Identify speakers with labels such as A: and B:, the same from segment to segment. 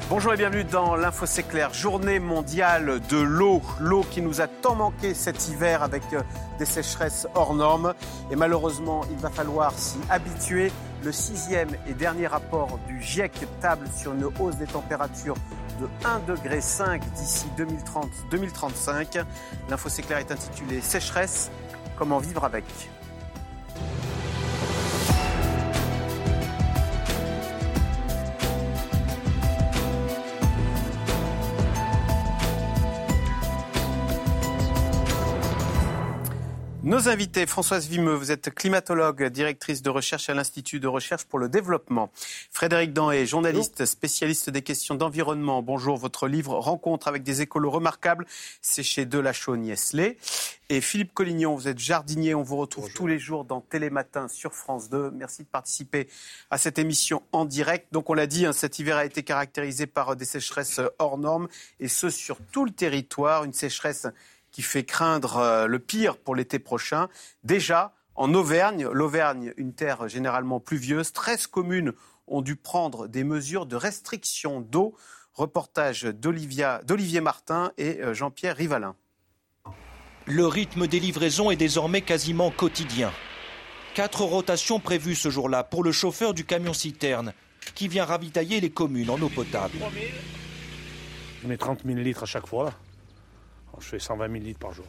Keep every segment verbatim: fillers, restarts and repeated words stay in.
A: Bonjour et bienvenue dans l'Info C'est Clair, journée mondiale de l'eau. L'eau qui nous a tant manqué cet hiver avec des sécheresses hors normes. Et malheureusement, il va falloir s'y habituer. Le sixième et dernier rapport du GIEC table sur une hausse des températures de un virgule cinq degré d'ici deux mille trente deux mille trente-cinq. L'Info C'est Clair est intitulée Sécheresse, comment vivre avec ? Nos invités, Françoise Vimeux, vous êtes climatologue, directrice de recherche à l'Institut de recherche pour le développement. Frédéric Danhé, journaliste, spécialiste des questions d'environnement. Bonjour, votre livre « Rencontre avec des écolos remarquables », c'est chez Delachaux-Niestlé. Et Philippe Collignon, vous êtes jardinier, on vous retrouve Bonjour. Tous les jours dans Télématin sur France deux. Merci de participer à cette émission en direct. Donc on l'a dit, hein, cet hiver a été caractérisé par des sécheresses hors normes, et ce sur tout le territoire, une sécheresse qui fait craindre le pire pour l'été prochain. Déjà, en Auvergne, l'Auvergne, une terre généralement pluvieuse, treize communes ont dû prendre des mesures de restriction d'eau. Reportage d'Olivia, d'Olivier Martin et Jean-Pierre Rivalin.
B: Le rythme des livraisons est désormais quasiment quotidien. Quatre rotations prévues ce jour-là pour le chauffeur du camion-citerne qui vient ravitailler les communes en eau potable.
C: Je mets trente mille litres à chaque fois, là. Je fais cent vingt mille litres par jour.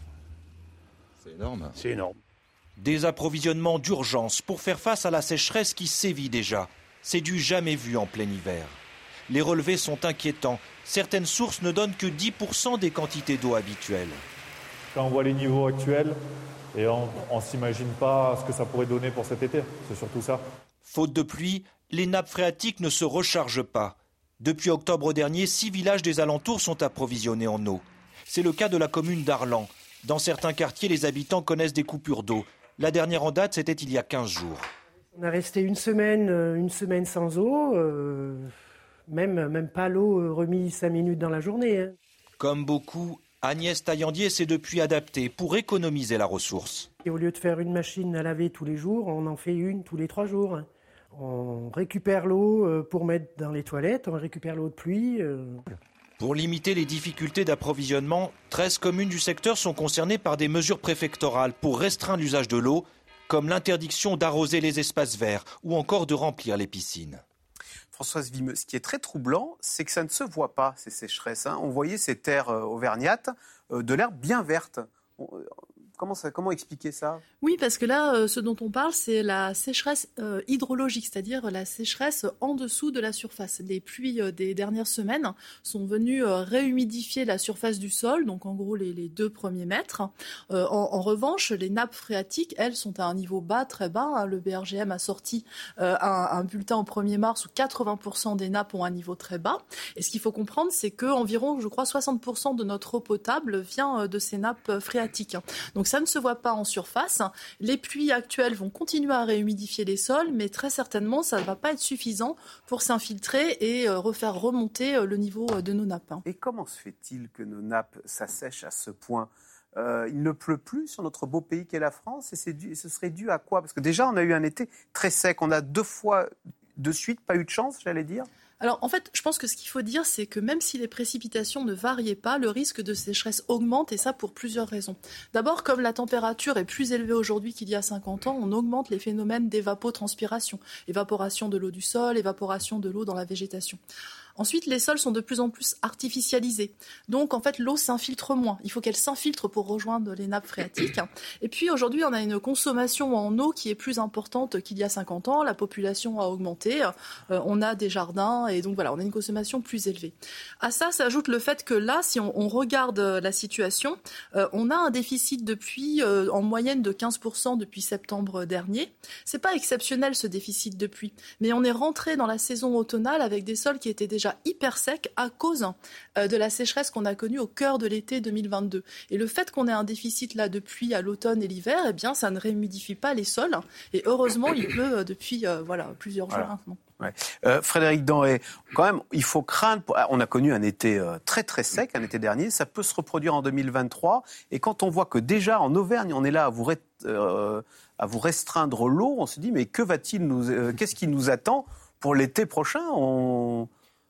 D: C'est énorme.
C: C'est énorme.
B: Des approvisionnements d'urgence pour faire face à la sécheresse qui sévit déjà. C'est du jamais vu en plein hiver. Les relevés sont inquiétants. Certaines sources ne donnent que dix pour cent des quantités d'eau habituelles.
E: Quand on voit les niveaux actuels, et on ne s'imagine pas ce que ça pourrait donner pour cet été. C'est surtout ça.
B: Faute de pluie, les nappes phréatiques ne se rechargent pas. Depuis octobre dernier, six villages des alentours sont approvisionnés en eau. C'est le cas de la commune d'Arlan. Dans certains quartiers, les habitants connaissent des coupures d'eau. La dernière en date, c'était il y a quinze jours.
F: On a resté une semaine, une semaine sans eau, euh, même, même pas l'eau remise cinq minutes dans la journée. Hein.
B: Comme beaucoup, Agnès Taillandier s'est depuis adaptée pour économiser la ressource.
F: Et au lieu de faire une machine à laver tous les jours, on en fait une tous les trois jours. Hein. On récupère l'eau pour mettre dans les toilettes, on récupère l'eau de pluie. Euh...
B: Pour limiter les difficultés d'approvisionnement, treize communes du secteur sont concernées par des mesures préfectorales pour restreindre l'usage de l'eau, comme l'interdiction d'arroser les espaces verts ou encore de remplir les piscines.
A: Françoise Vimeux, ce qui est très troublant, c'est que ça ne se voit pas, ces sécheresses. Hein. On voyait ces terres euh, auvergnates, euh, de l'herbe bien verte. On, euh, Comment, ça, comment expliquer ça ?
G: Oui, parce que là, euh, ce dont on parle, c'est la sécheresse euh, hydrologique, c'est-à-dire la sécheresse en dessous de la surface. Les pluies euh, des dernières semaines sont venues euh, réhumidifier la surface du sol, donc en gros les, les deux premiers mètres. Euh, en, en revanche, les nappes phréatiques, elles, sont à un niveau bas, très bas. Hein. Le B R G M a sorti euh, un, un bulletin au premier mars où quatre-vingts pour cent des nappes ont un niveau très bas. Et ce qu'il faut comprendre, c'est qu'environ, je crois, soixante pour cent de notre eau potable vient euh, de ces nappes phréatiques. Donc, Donc ça ne se voit pas en surface. Les pluies actuelles vont continuer à réhumidifier les sols, mais très certainement, ça ne va pas être suffisant pour s'infiltrer et euh, refaire remonter euh, le niveau de nos nappes.
A: Et comment se fait-il que nos nappes s'assèchent à ce point ? euh, Il ne pleut plus sur notre beau pays qu'est la France, et c'est dû, ce serait dû à quoi ? Parce que déjà, on a eu un été très sec. On a deux fois de suite pas eu de chance, j'allais dire.
G: Alors en fait, je pense que ce qu'il faut dire, c'est que même si les précipitations ne variaient pas, le risque de sécheresse augmente, et ça pour plusieurs raisons. D'abord, comme la température est plus élevée aujourd'hui qu'il y a cinquante ans, on augmente les phénomènes d'évapotranspiration, évaporation de l'eau du sol, évaporation de l'eau dans la végétation. Ensuite, les sols sont de plus en plus artificialisés. Donc, en fait, l'eau s'infiltre moins. Il faut qu'elle s'infiltre pour rejoindre les nappes phréatiques. Et puis, aujourd'hui, on a une consommation en eau qui est plus importante qu'il y a cinquante ans. La population a augmenté. Euh, on a des jardins et donc, voilà, on a une consommation plus élevée. À ça s'ajoute le fait que là, si on, on regarde la situation, euh, on a un déficit depuis, euh, en moyenne de quinze pour cent depuis septembre dernier. C'est pas exceptionnel, ce déficit de pluie. Mais on est rentré dans la saison automnale avec des sols qui étaient déjà hyper sec à cause euh, de la sécheresse qu'on a connue au cœur de l'été deux mille vingt-deux. Et le fait qu'on ait un déficit là de pluie à l'automne et l'hiver, eh bien, ça ne réhumidifie pas les sols. Et heureusement, il pleut depuis euh, voilà, plusieurs jours
A: voilà.
G: maintenant.
A: Ouais. Euh, Frédéric Danhé, quand même, il faut craindre. On a connu un été euh, très très sec, un été dernier. Ça peut se reproduire en deux mille vingt-trois. Et quand on voit que déjà en Auvergne, on est là à vous, ré, euh, à vous restreindre l'eau, on se dit mais que va-t-il nous, euh, qu'est-ce qui nous attend pour l'été prochain ? On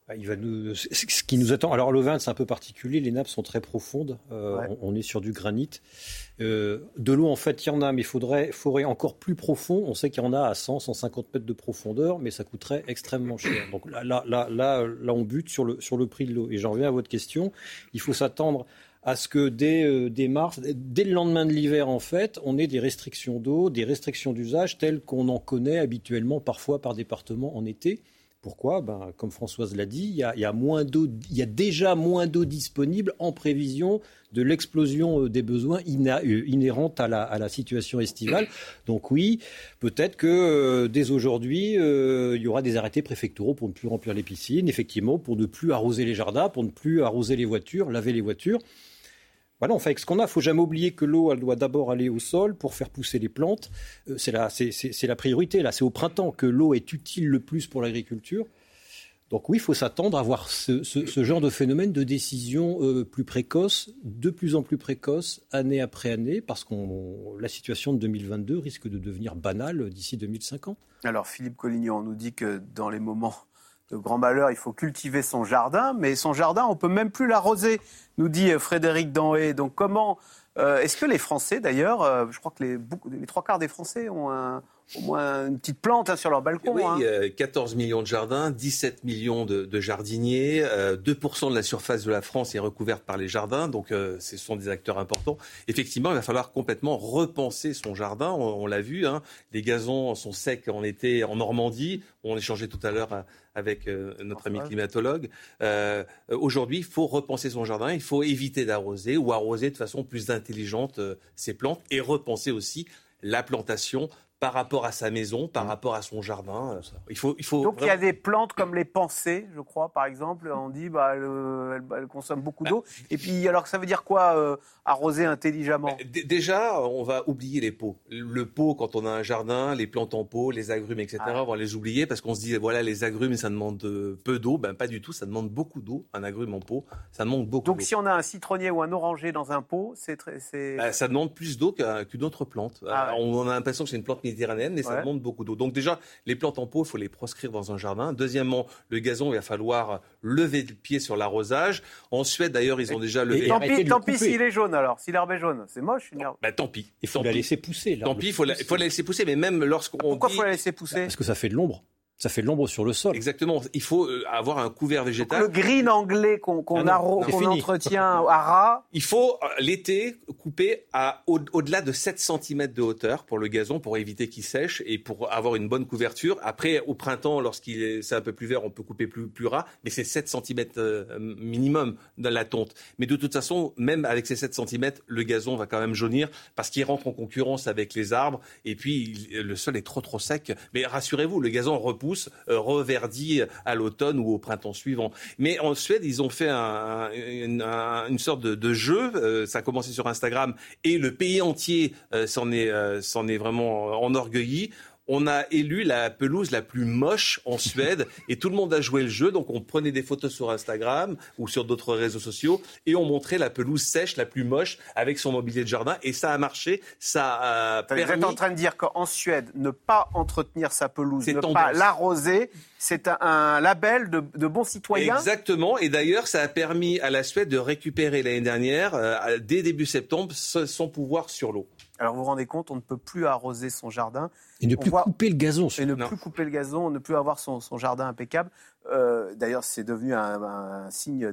H: Il va nous, ce qui nous attend. Alors, l'Auvergne, c'est un peu particulier. Les nappes sont très profondes. Euh, ouais. on, on est sur du granit. Euh, de l'eau, en fait, il y en a, mais il faudrait, faudrait encore plus profond. On sait qu'il y en a à cent, cent cinquante mètres de profondeur, mais ça coûterait extrêmement cher. Donc là, là, là, là, là on bute sur le, sur le prix de l'eau. Et j'en reviens à votre question. Il faut s'attendre à ce que dès, euh, dès mars, dès le lendemain de l'hiver, en fait, on ait des restrictions d'eau, des restrictions d'usage telles qu'on en connaît habituellement, parfois par département en été. Pourquoi ? Ben, comme Françoise l'a dit, il y a, il y a moins d'eau, il y a déjà moins d'eau disponible en prévision de l'explosion des besoins inhérente à la, à la situation estivale. Donc oui, peut-être que euh, dès aujourd'hui, euh, il y aura des arrêtés préfectoraux pour ne plus remplir les piscines, effectivement, pour ne plus arroser les jardins, pour ne plus arroser les voitures, laver les voitures. Voilà, on fait avec ce qu'on a. Il ne faut jamais oublier que l'eau, elle doit d'abord aller au sol pour faire pousser les plantes. Euh, c'est, la, c'est, c'est, c'est la priorité. Là, c'est au printemps que l'eau est utile le plus pour l'agriculture. Donc oui, il faut s'attendre à voir ce, ce, ce genre de phénomène de décision euh, plus précoce, de plus en plus précoce, année après année, parce que la situation de deux mille vingt-deux risque de devenir banale d'ici deux mille cinquante.
A: Alors, Philippe Collignon, on nous dit que dans les moments de grand malheur, il faut cultiver son jardin, mais son jardin, on ne peut même plus l'arroser, nous dit Frédéric Danhé. Donc comment, euh, est-ce que les Français, d'ailleurs, euh, je crois que les, beaucoup, les trois quarts des Français ont un, au moins une petite plante hein, sur leur balcon.
I: Oui,
A: hein.
I: euh, quatorze millions de jardins, dix-sept millions de, de jardiniers, euh, deux pour cent de la surface de la France est recouverte par les jardins, donc euh, ce sont des acteurs importants. Effectivement, il va falloir complètement repenser son jardin, on, on l'a vu, hein, les gazons sont secs en été en Normandie, on échangeait tout à l'heure avec euh, notre ami climatologue. Euh, aujourd'hui, il faut repenser son jardin, il faut éviter d'arroser ou arroser de façon plus intelligente euh, ses plantes et repenser aussi la plantation par rapport à sa maison, par rapport à son jardin. Il faut, il faut
A: Donc
I: vraiment...
A: il y a des plantes comme les pensées, je crois, par exemple. On dit bah, elle, elle, elle consomme beaucoup d'eau. Bah, Et puis, alors ça veut dire quoi, euh, arroser intelligemment ?
I: d- Déjà, on va oublier les pots. Le pot, quand on a un jardin, les plantes en pot, les agrumes, et cetera, ah. on va les oublier parce qu'on se dit, voilà, les agrumes, ça demande peu d'eau. Ben, pas du tout, ça demande beaucoup d'eau. Un agrume en pot, ça demande beaucoup
A: Donc,
I: d'eau.
A: Donc si on a un citronnier ou un oranger dans un pot, c'est... Très, c'est...
I: Ben, ça demande plus d'eau qu'une autre plante. Ah, ouais. On a l'impression que c'est une plante méditerranéenne, mais ça ouais. demande beaucoup d'eau. Donc déjà, les plantes en pot, il faut les proscrire dans un jardin. Deuxièmement, le gazon, il va falloir lever le pied sur l'arrosage. En Suède, d'ailleurs, ils ont déjà levé...
A: Tant pis, tant pis s'il est jaune, alors. Si l'herbe est jaune, c'est moche. Une herbe.
I: Ben, tant pis.
H: Il faut
I: tant
H: la
I: pis.
H: laisser pousser.
I: Tant pis, il faut la, faut la laisser pousser. Mais même lorsqu'on
A: Pourquoi il
I: dit...
A: faut la laisser pousser ?
H: Parce que ça fait de l'ombre. Ça fait de l'ombre sur le sol.
I: Exactement. Il faut avoir un couvert végétal.
A: Donc le green anglais qu'on, qu'on, ah non, arro- qu'on entretient à ras.
I: Il faut, l'été, couper à, au, au-delà de sept centimètres de hauteur pour le gazon, pour éviter qu'il sèche et pour avoir une bonne couverture. Après, au printemps, lorsqu'il est, c'est un peu plus vert, on peut couper plus, plus ras. Mais c'est sept centimètres euh, minimum dans la tonte. Mais de toute façon, même avec ces sept centimètres, le gazon va quand même jaunir parce qu'il rentre en concurrence avec les arbres. Et puis, il, le sol est trop, trop sec. Mais rassurez-vous, le gazon repousse. Euh, reverdit à l'automne ou au printemps suivant. Mais en Suède, ils ont fait un, une, un, une sorte de, de jeu. Euh, ça a commencé sur Instagram et le pays entier euh, s'en est, euh, s'en est vraiment enorgueilli. On a élu la pelouse la plus moche en Suède et tout le monde a joué le jeu. Donc on prenait des photos sur Instagram ou sur d'autres réseaux sociaux et on montrait la pelouse sèche la plus moche avec son mobilier de jardin et ça a marché. Ça a permis...
A: Vous êtes en train de dire qu'en Suède, ne pas entretenir sa pelouse,
I: c'est
A: ne
I: tendance.
A: Pas l'arroser, c'est un, un label de, de bon citoyen.
I: Exactement. Et d'ailleurs, ça a permis à la Suède de récupérer l'année dernière, euh, dès début septembre, son pouvoir sur l'eau.
A: Alors vous vous rendez compte, on ne peut plus arroser son jardin.
H: Et ne plus voit... couper le gazon.
A: Et ne non. plus couper le gazon, ne plus avoir son, son jardin impeccable. Euh, d'ailleurs, c'est devenu un, un signe de,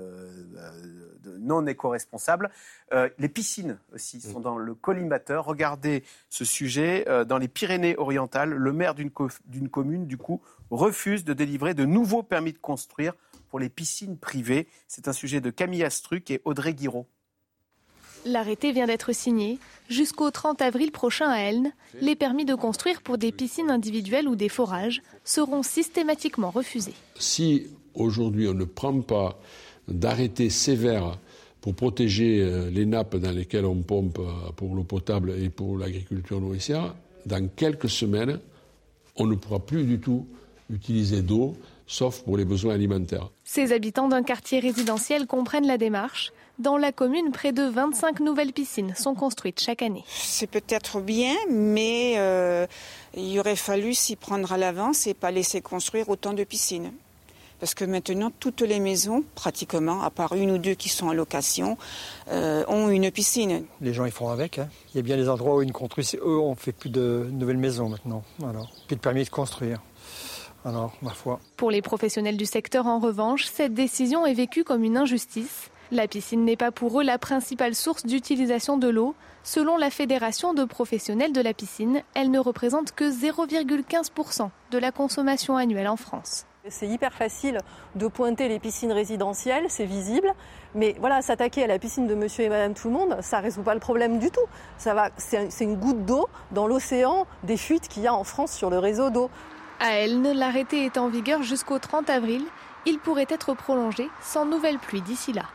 A: de, de non éco-responsable. Euh, les piscines aussi sont dans le collimateur. Regardez ce sujet. Euh, dans les Pyrénées-Orientales, le maire d'une, co- d'une commune, du coup, refuse de délivrer de nouveaux permis de construire pour les piscines privées. C'est un sujet de Camille Astruc et Audrey Guiraud.
J: L'arrêté vient d'être signé. Jusqu'au trente avril prochain à Elne, les permis de construire pour des piscines individuelles ou des forages seront systématiquement refusés.
K: Si aujourd'hui on ne prend pas d'arrêté sévère pour protéger les nappes dans lesquelles on pompe pour l'eau potable et pour l'agriculture nourricière, dans quelques semaines, on ne pourra plus du tout utiliser d'eau, sauf pour les besoins alimentaires.
J: Ces habitants d'un quartier résidentiel comprennent la démarche. Dans la commune, près de vingt-cinq nouvelles piscines sont construites chaque année.
L: C'est peut-être bien, mais euh, il aurait fallu s'y prendre à l'avance et pas laisser construire autant de piscines. Parce que maintenant, toutes les maisons, pratiquement, à part une ou deux qui sont en location, euh, ont une piscine.
M: Les gens, ils font avec. Hein. Il y a bien des endroits où ils construisent. Eux, on ne fait plus de nouvelles maisons maintenant. Alors, plus de permis de construire. Alors, ma foi.
J: Pour les professionnels du secteur, en revanche, cette décision est vécue comme une injustice. La piscine n'est pas pour eux la principale source d'utilisation de l'eau. Selon la Fédération de professionnels de la piscine, elle ne représente que zéro virgule quinze pour cent de la consommation annuelle en France.
N: C'est hyper facile de pointer les piscines résidentielles, c'est visible. Mais voilà, s'attaquer à la piscine de monsieur et madame tout le monde, ça ne résout pas le problème du tout. Ça va, c'est, c'est une goutte d'eau dans l'océan des fuites qu'il y a en France sur le réseau d'eau.
J: À Elne, l'arrêté est en vigueur jusqu'au trente avril. Il pourrait être prolongé sans nouvelle pluie d'ici là.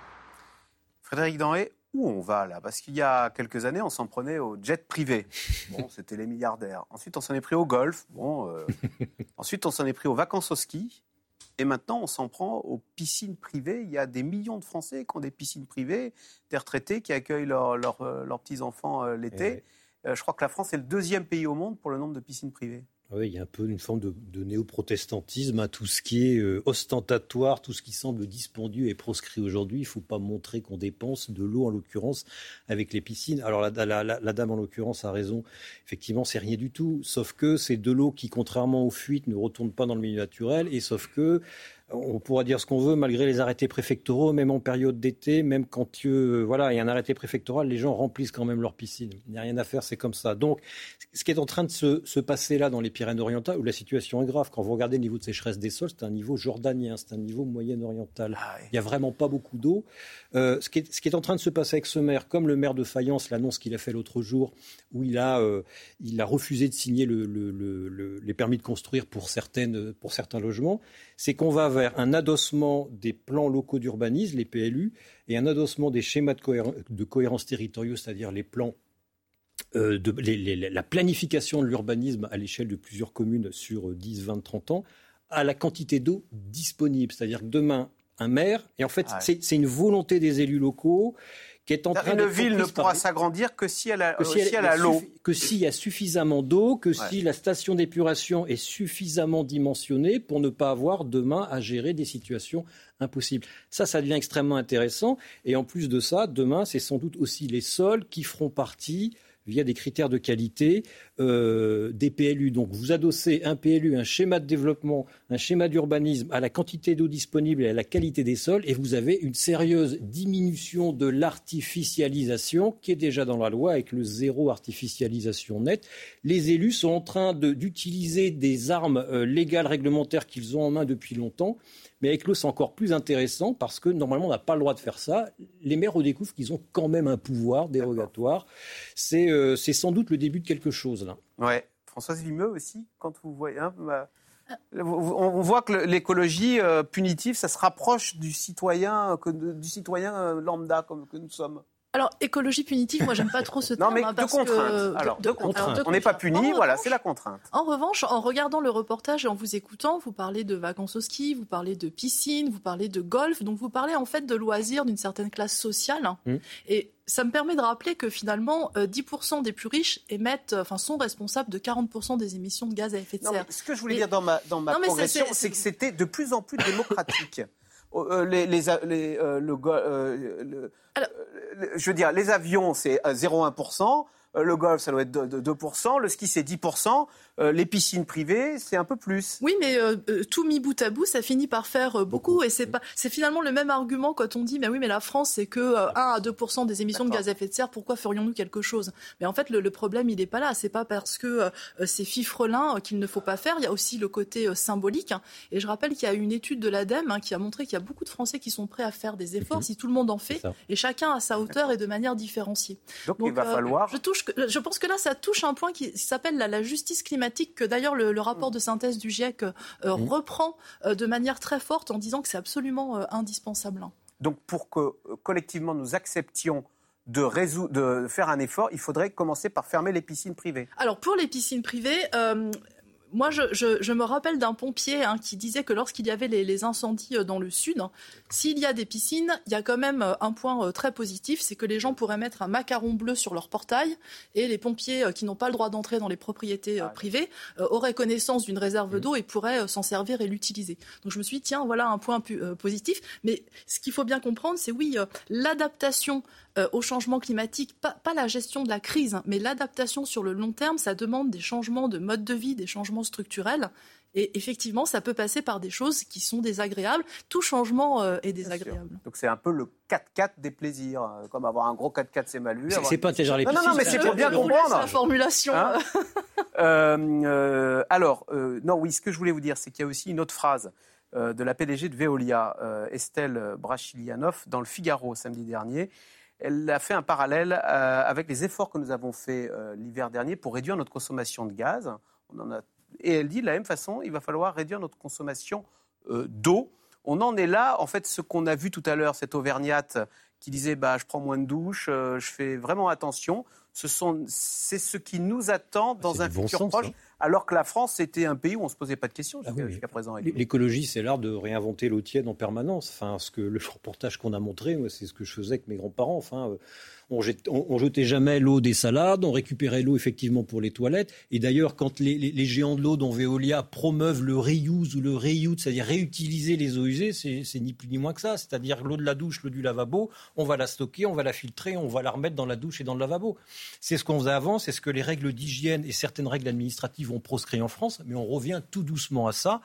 A: Frédéric Danhé, où on va là? Parce qu'il y a quelques années, on s'en prenait au jet privé. Bon, c'était les milliardaires. Ensuite, on s'en est pris au golf. Bon, euh... Ensuite, on s'en est pris aux vacances au ski. Et maintenant, on s'en prend aux piscines privées. Il y a des millions de Français qui ont des piscines privées, des retraités qui accueillent leurs leur, leur petits-enfants euh, l'été. Euh, je crois que la France est le deuxième pays au monde pour le nombre de piscines privées.
H: Oui, il y a un peu une forme de, de néo-protestantisme, hein, tout ce qui est euh, ostentatoire, tout ce qui semble dispendieux et proscrit aujourd'hui. Il ne faut pas montrer qu'on dépense de l'eau, en l'occurrence, avec les piscines. Alors la, la, la, la dame, en l'occurrence, a raison. Effectivement, c'est rien du tout. Sauf que c'est de l'eau qui, contrairement aux fuites, ne retourne pas dans le milieu naturel. Et sauf que on pourra dire ce qu'on veut, malgré les arrêtés préfectoraux, même en période d'été, même quand euh, voilà, il y a un arrêté préfectoral, les gens remplissent quand même leur piscine. Il n'y a rien à faire, c'est comme ça. Donc, ce qui est en train de se, se passer là dans les Pyrénées-Orientales, où la situation est grave, quand vous regardez le niveau de sécheresse des sols, c'est un niveau jordanien, c'est un niveau moyen-oriental. Ah oui. Il n'y a vraiment pas beaucoup d'eau. Euh, ce, qui est, ce qui est en train de se passer avec ce maire, comme le maire de Fayence, l'annonce qu'il a fait l'autre jour, où il a, euh, il a refusé de signer le, le, le, le, les permis de construire pour, certaines, pour certains logements, c'est qu'on va vers un adossement des plans locaux d'urbanisme, les P L U, et un adossement des schémas de, cohérence, de cohérence territoriaux, c'est-à-dire les plans, euh, de, les, les, la planification de l'urbanisme à l'échelle de plusieurs communes sur dix, vingt, trente ans, à la quantité d'eau disponible. C'est-à-dire que demain, un maire, et en fait, ah ouais. c'est, c'est une volonté des élus locaux qui est en train
A: Une ville ne pourra s'agrandir que si elle a, que si elle, si elle a l'eau.
H: Suffi- que s'il y a suffisamment d'eau, que ouais. si la station d'épuration est suffisamment dimensionnée pour ne pas avoir demain à gérer des situations impossibles. Ça, ça devient extrêmement intéressant. Et en plus de ça, demain, c'est sans doute aussi les sols qui feront partie, via des critères de qualité, euh, des P L U. Donc vous adossez un P L U, un schéma de développement, un schéma d'urbanisme à la quantité d'eau disponible et à la qualité des sols, et vous avez une sérieuse diminution de l'artificialisation qui est déjà dans la loi avec le zéro artificialisation nette. Les élus sont en train de, d'utiliser des armes euh, légales, réglementaires qu'ils ont en main depuis longtemps. Mais avec l'eau, c'est encore plus intéressant parce que normalement, on n'a pas le droit de faire ça. Les maires redécouvrent qu'ils ont quand même un pouvoir dérogatoire. C'est, euh, c'est sans doute le début de quelque chose, là.
A: Ouais. Françoise Vimeux aussi, quand vous voyez... Hein, bah, on voit que l'écologie euh, punitive, ça se rapproche du citoyen, que, du citoyen euh, lambda comme que nous sommes.
G: Alors, écologie punitive, moi, j'aime pas trop ce terme.
A: Non, mais
G: hein,
A: de
G: parce
A: contrainte.
G: Que,
A: alors, de, de contrainte.
G: Alors, de
A: on n'est pas puni,
G: en
A: voilà,
G: revanche,
A: c'est la contrainte.
G: En revanche, en regardant le reportage et en vous écoutant, vous parlez de vacances au ski, vous parlez de piscine, vous parlez de golf, donc vous parlez en fait de loisirs d'une certaine classe sociale. Mmh. Et ça me permet de rappeler que finalement, euh, dix pour cent des plus riches émettent, enfin, sont responsables de quarante pour cent des émissions de gaz à effet de serre.
A: Non, ce que je voulais et... dire dans ma, dans ma non, progression, c'est, c'est... c'est que c'était de plus en plus démocratique. Euh, les, les, les, euh, le, euh, le, Alors, euh, je veux dire, les avions, c'est zéro virgule un pour cent. Le golf, ça doit être de deux pour cent. Le ski, c'est dix pour cent. Euh, les piscines privées, c'est un peu plus.
G: Oui, mais euh, tout mis bout à bout, ça finit par faire euh, beaucoup. beaucoup. Et c'est, pas, c'est finalement le même argument quand on dit mais oui, mais la France, c'est que euh, un à deux pour cent des émissions D'accord. de gaz à effet de serre. Pourquoi ferions-nous quelque chose? Mais en fait, le, le problème, il n'est pas là. C'est pas parce que euh, c'est fifrelin euh, qu'il ne faut pas faire. Il y a aussi le côté euh, symbolique. Hein. Et je rappelle qu'il y a une étude de l'ADEME hein, qui a montré qu'il y a beaucoup de Français qui sont prêts à faire des efforts mmh. si tout le monde en fait. Et chacun à sa hauteur D'accord. et de manière différenciée.
A: Donc, Donc il va euh, falloir...
G: Je touche que, je pense que là, ça touche un point qui s'appelle la, la justice climatique, que d'ailleurs le, le rapport de synthèse du GIEC euh, mmh. reprend euh, de manière très forte en disant que c'est absolument euh, indispensable.
A: Donc pour que euh, collectivement nous acceptions de, résou- de faire un effort, il faudrait commencer par fermer les piscines privées.
G: Alors pour les piscines privées... Euh, Moi, je, je, je me rappelle d'un pompier hein, qui disait que lorsqu'il y avait les, les incendies dans le sud, hein, s'il y a des piscines, il y a quand même un point euh, très positif, c'est que les gens pourraient mettre un macaron bleu sur leur portail et les pompiers euh, qui n'ont pas le droit d'entrer dans les propriétés euh, privées euh, auraient connaissance d'une réserve d'eau et pourraient euh, s'en servir et l'utiliser. Donc je me suis dit, tiens, voilà un point pu, euh, positif. Mais ce qu'il faut bien comprendre, c'est oui, euh, l'adaptation euh, au changement climatique, pas, pas la gestion de la crise, hein, mais l'adaptation sur le long terme, ça demande des changements de mode de vie, des changements structurels. Et effectivement, ça peut passer par des choses qui sont désagréables. Tout changement euh, est désagréable.
A: Donc c'est un peu le quatre-quatre des plaisirs. Euh, comme avoir un gros quatre-quatre, c'est mal vu.
H: C'est,
A: avoir...
H: c'est pas intéressant les piscines.
A: Non, non, mais c'est pour bien comprendre.
G: La formulation.
A: Hein euh, euh, alors, euh, non, oui, ce que je voulais vous dire, c'est qu'il y a aussi une autre phrase euh, de la P D G de Veolia, euh, Estelle Brachilianoff, dans le Figaro samedi dernier. Elle a fait un parallèle euh, avec les efforts que nous avons faits euh, l'hiver dernier pour réduire notre consommation de gaz. On en a... Et elle dit de la même façon, il va falloir réduire notre consommation euh, d'eau. On en est là, en fait, ce qu'on a vu tout à l'heure, cette Auvergnate qui disait bah, « je prends moins de douches, euh, je fais vraiment attention ». Ce sont, c'est ce qui nous attend dans
H: c'est
A: un futur
H: bon
A: proche,
H: sens, hein.
A: Alors que la France, c'était un pays où on ne se posait pas de questions jusqu'à,
H: ah oui,
A: jusqu'à présent.
H: L'écologie, c'est l'art de réinventer l'eau tiède en permanence. Enfin, ce que, le reportage qu'on a montré, moi, c'est ce que je faisais avec mes grands-parents. Enfin, euh, on, jette, on, on jetait jamais l'eau des salades, on récupérait l'eau effectivement pour les toilettes. Et d'ailleurs, quand les, les, les géants de l'eau, dont Veolia, promeuvent le reuse ou le reuse, c'est-à-dire réutiliser les eaux usées, c'est, c'est ni plus ni moins que ça. C'est-à-dire l'eau de la douche, l'eau du lavabo, on va la stocker, on va la filtrer, on va la remettre dans la douche et dans le lavabo. C'est ce qu'on faisait avant, c'est ce que les règles d'hygiène et certaines règles administratives ont proscrit en France. Mais on revient tout doucement à ça.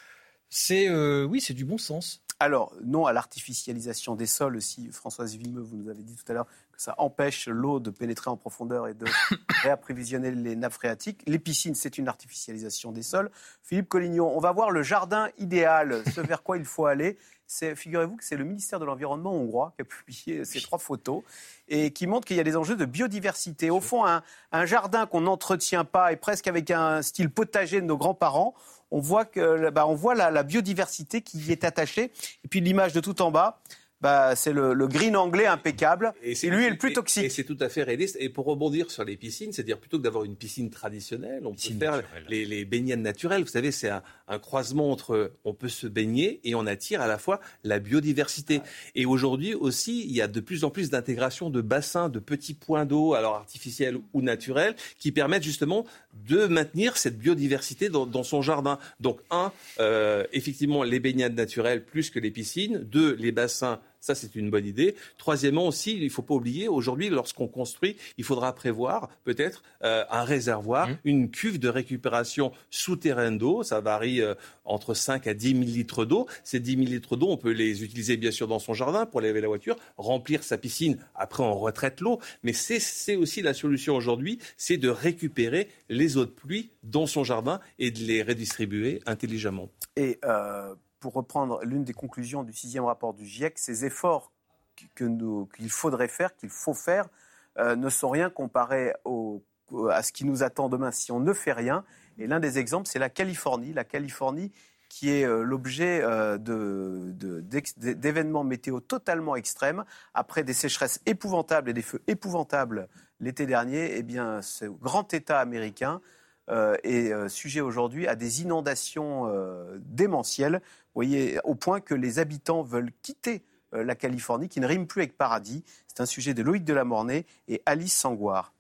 H: C'est, euh, oui, c'est du bon sens.
A: Alors, non à l'artificialisation des sols aussi. Françoise Vimeux, vous nous avez dit tout à l'heure que ça empêche l'eau de pénétrer en profondeur et de réapprovisionner les nappes phréatiques. Les piscines, c'est une artificialisation des sols. Philippe Collignon, on va voir le jardin idéal, ce vers quoi il faut aller. C'est, figurez-vous que c'est le ministère de l'Environnement hongrois qui a publié ces trois photos et qui montre qu'il y a des enjeux de biodiversité. Au fond, un, un jardin qu'on n'entretient pas et presque avec un style potager de nos grands-parents, on voit, que, bah, on voit la, la biodiversité qui y est attachée. Et puis l'image de tout en bas, bah, c'est le, le green anglais impeccable. Et, c'est, et lui est le plus toxique.
I: Et, et c'est tout à fait réaliste. Et pour rebondir sur les piscines, c'est-à-dire plutôt que d'avoir une piscine traditionnelle, on piscine peut faire les, les baignades naturelles. Vous savez, c'est un, un croisement entre on peut se baigner et on attire à la fois la biodiversité. Et aujourd'hui aussi, il y a de plus en plus d'intégration de bassins, de petits points d'eau, alors artificiels ou naturels, qui permettent justement de maintenir cette biodiversité dans, dans son jardin. Donc, un, euh, effectivement, les baignades naturelles plus que les piscines. Deux, les bassins. Ça, c'est une bonne idée. Troisièmement aussi, il ne faut pas oublier, aujourd'hui, lorsqu'on construit, il faudra prévoir peut-être euh, un réservoir, mmh. une cuve de récupération souterraine d'eau. Ça varie euh, entre cinq à dix mille litres d'eau. Ces dix mille litres d'eau, on peut les utiliser bien sûr dans son jardin pour laver la voiture, remplir sa piscine. Après, on retraite l'eau. Mais c'est, c'est aussi la solution aujourd'hui, c'est de récupérer les eaux de pluie dans son jardin et de les redistribuer intelligemment.
A: Et euh... pour reprendre l'une des conclusions du sixième rapport du GIEC, ces efforts que nous, qu'il faudrait faire, qu'il faut faire, euh, ne sont rien comparés au, à ce qui nous attend demain si on ne fait rien. Et l'un des exemples, c'est la Californie. La Californie qui est euh, l'objet euh, de, de, d'événements météo totalement extrêmes. Après des sécheresses épouvantables et des feux épouvantables l'été dernier, eh bien, ce grand État américain euh, est euh, sujet aujourd'hui à des inondations euh, démentielles. Vous voyez, au point que les habitants veulent quitter euh, la Californie, qui ne rime plus avec paradis. C'est un sujet de Loïc Delamornay et Alice Sangoire.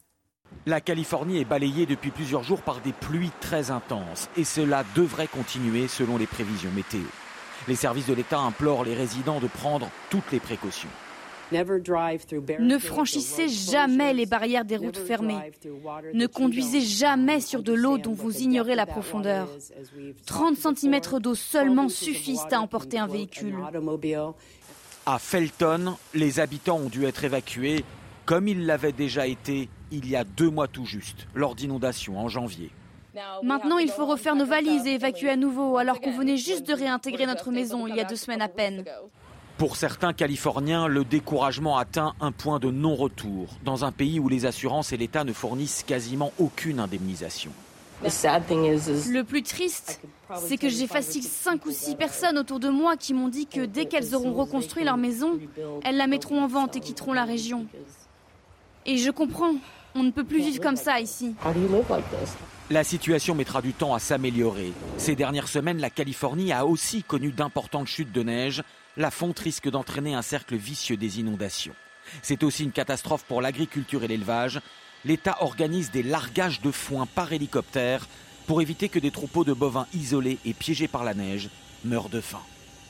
O: La Californie est balayée depuis plusieurs jours par des pluies très intenses. Et cela devrait continuer selon les prévisions météo. Les services de l'État implorent les résidents de prendre toutes les précautions.
P: Ne franchissez jamais les barrières des routes fermées. Ne conduisez jamais sur de l'eau dont vous ignorez la profondeur. trente centimètres d'eau seulement suffisent à emporter un véhicule.
O: À Felton, les habitants ont dû être évacués, comme ils l'avaient déjà été il y a deux mois tout juste, lors d'inondations en janvier.
P: Maintenant, il faut refaire nos valises et évacuer à nouveau, alors qu'on venait juste de réintégrer notre maison il y a deux semaines à peine.
O: Pour certains Californiens, le découragement atteint un point de non-retour, dans un pays où les assurances et l'État ne fournissent quasiment aucune indemnisation.
P: Le plus triste, c'est que j'ai facile cinq ou six personnes autour de moi qui m'ont dit que dès qu'elles auront reconstruit leur maison, elles la mettront en vente et quitteront la région. Et je comprends. On ne peut plus vivre comme ça ici.
O: La situation mettra du temps à s'améliorer. Ces dernières semaines, la Californie a aussi connu d'importantes chutes de neige. La fonte risque d'entraîner un cercle vicieux des inondations. C'est aussi une catastrophe pour l'agriculture et l'élevage. L'État organise des largages de foin par hélicoptère pour éviter que des troupeaux de bovins isolés et piégés par la neige meurent de faim.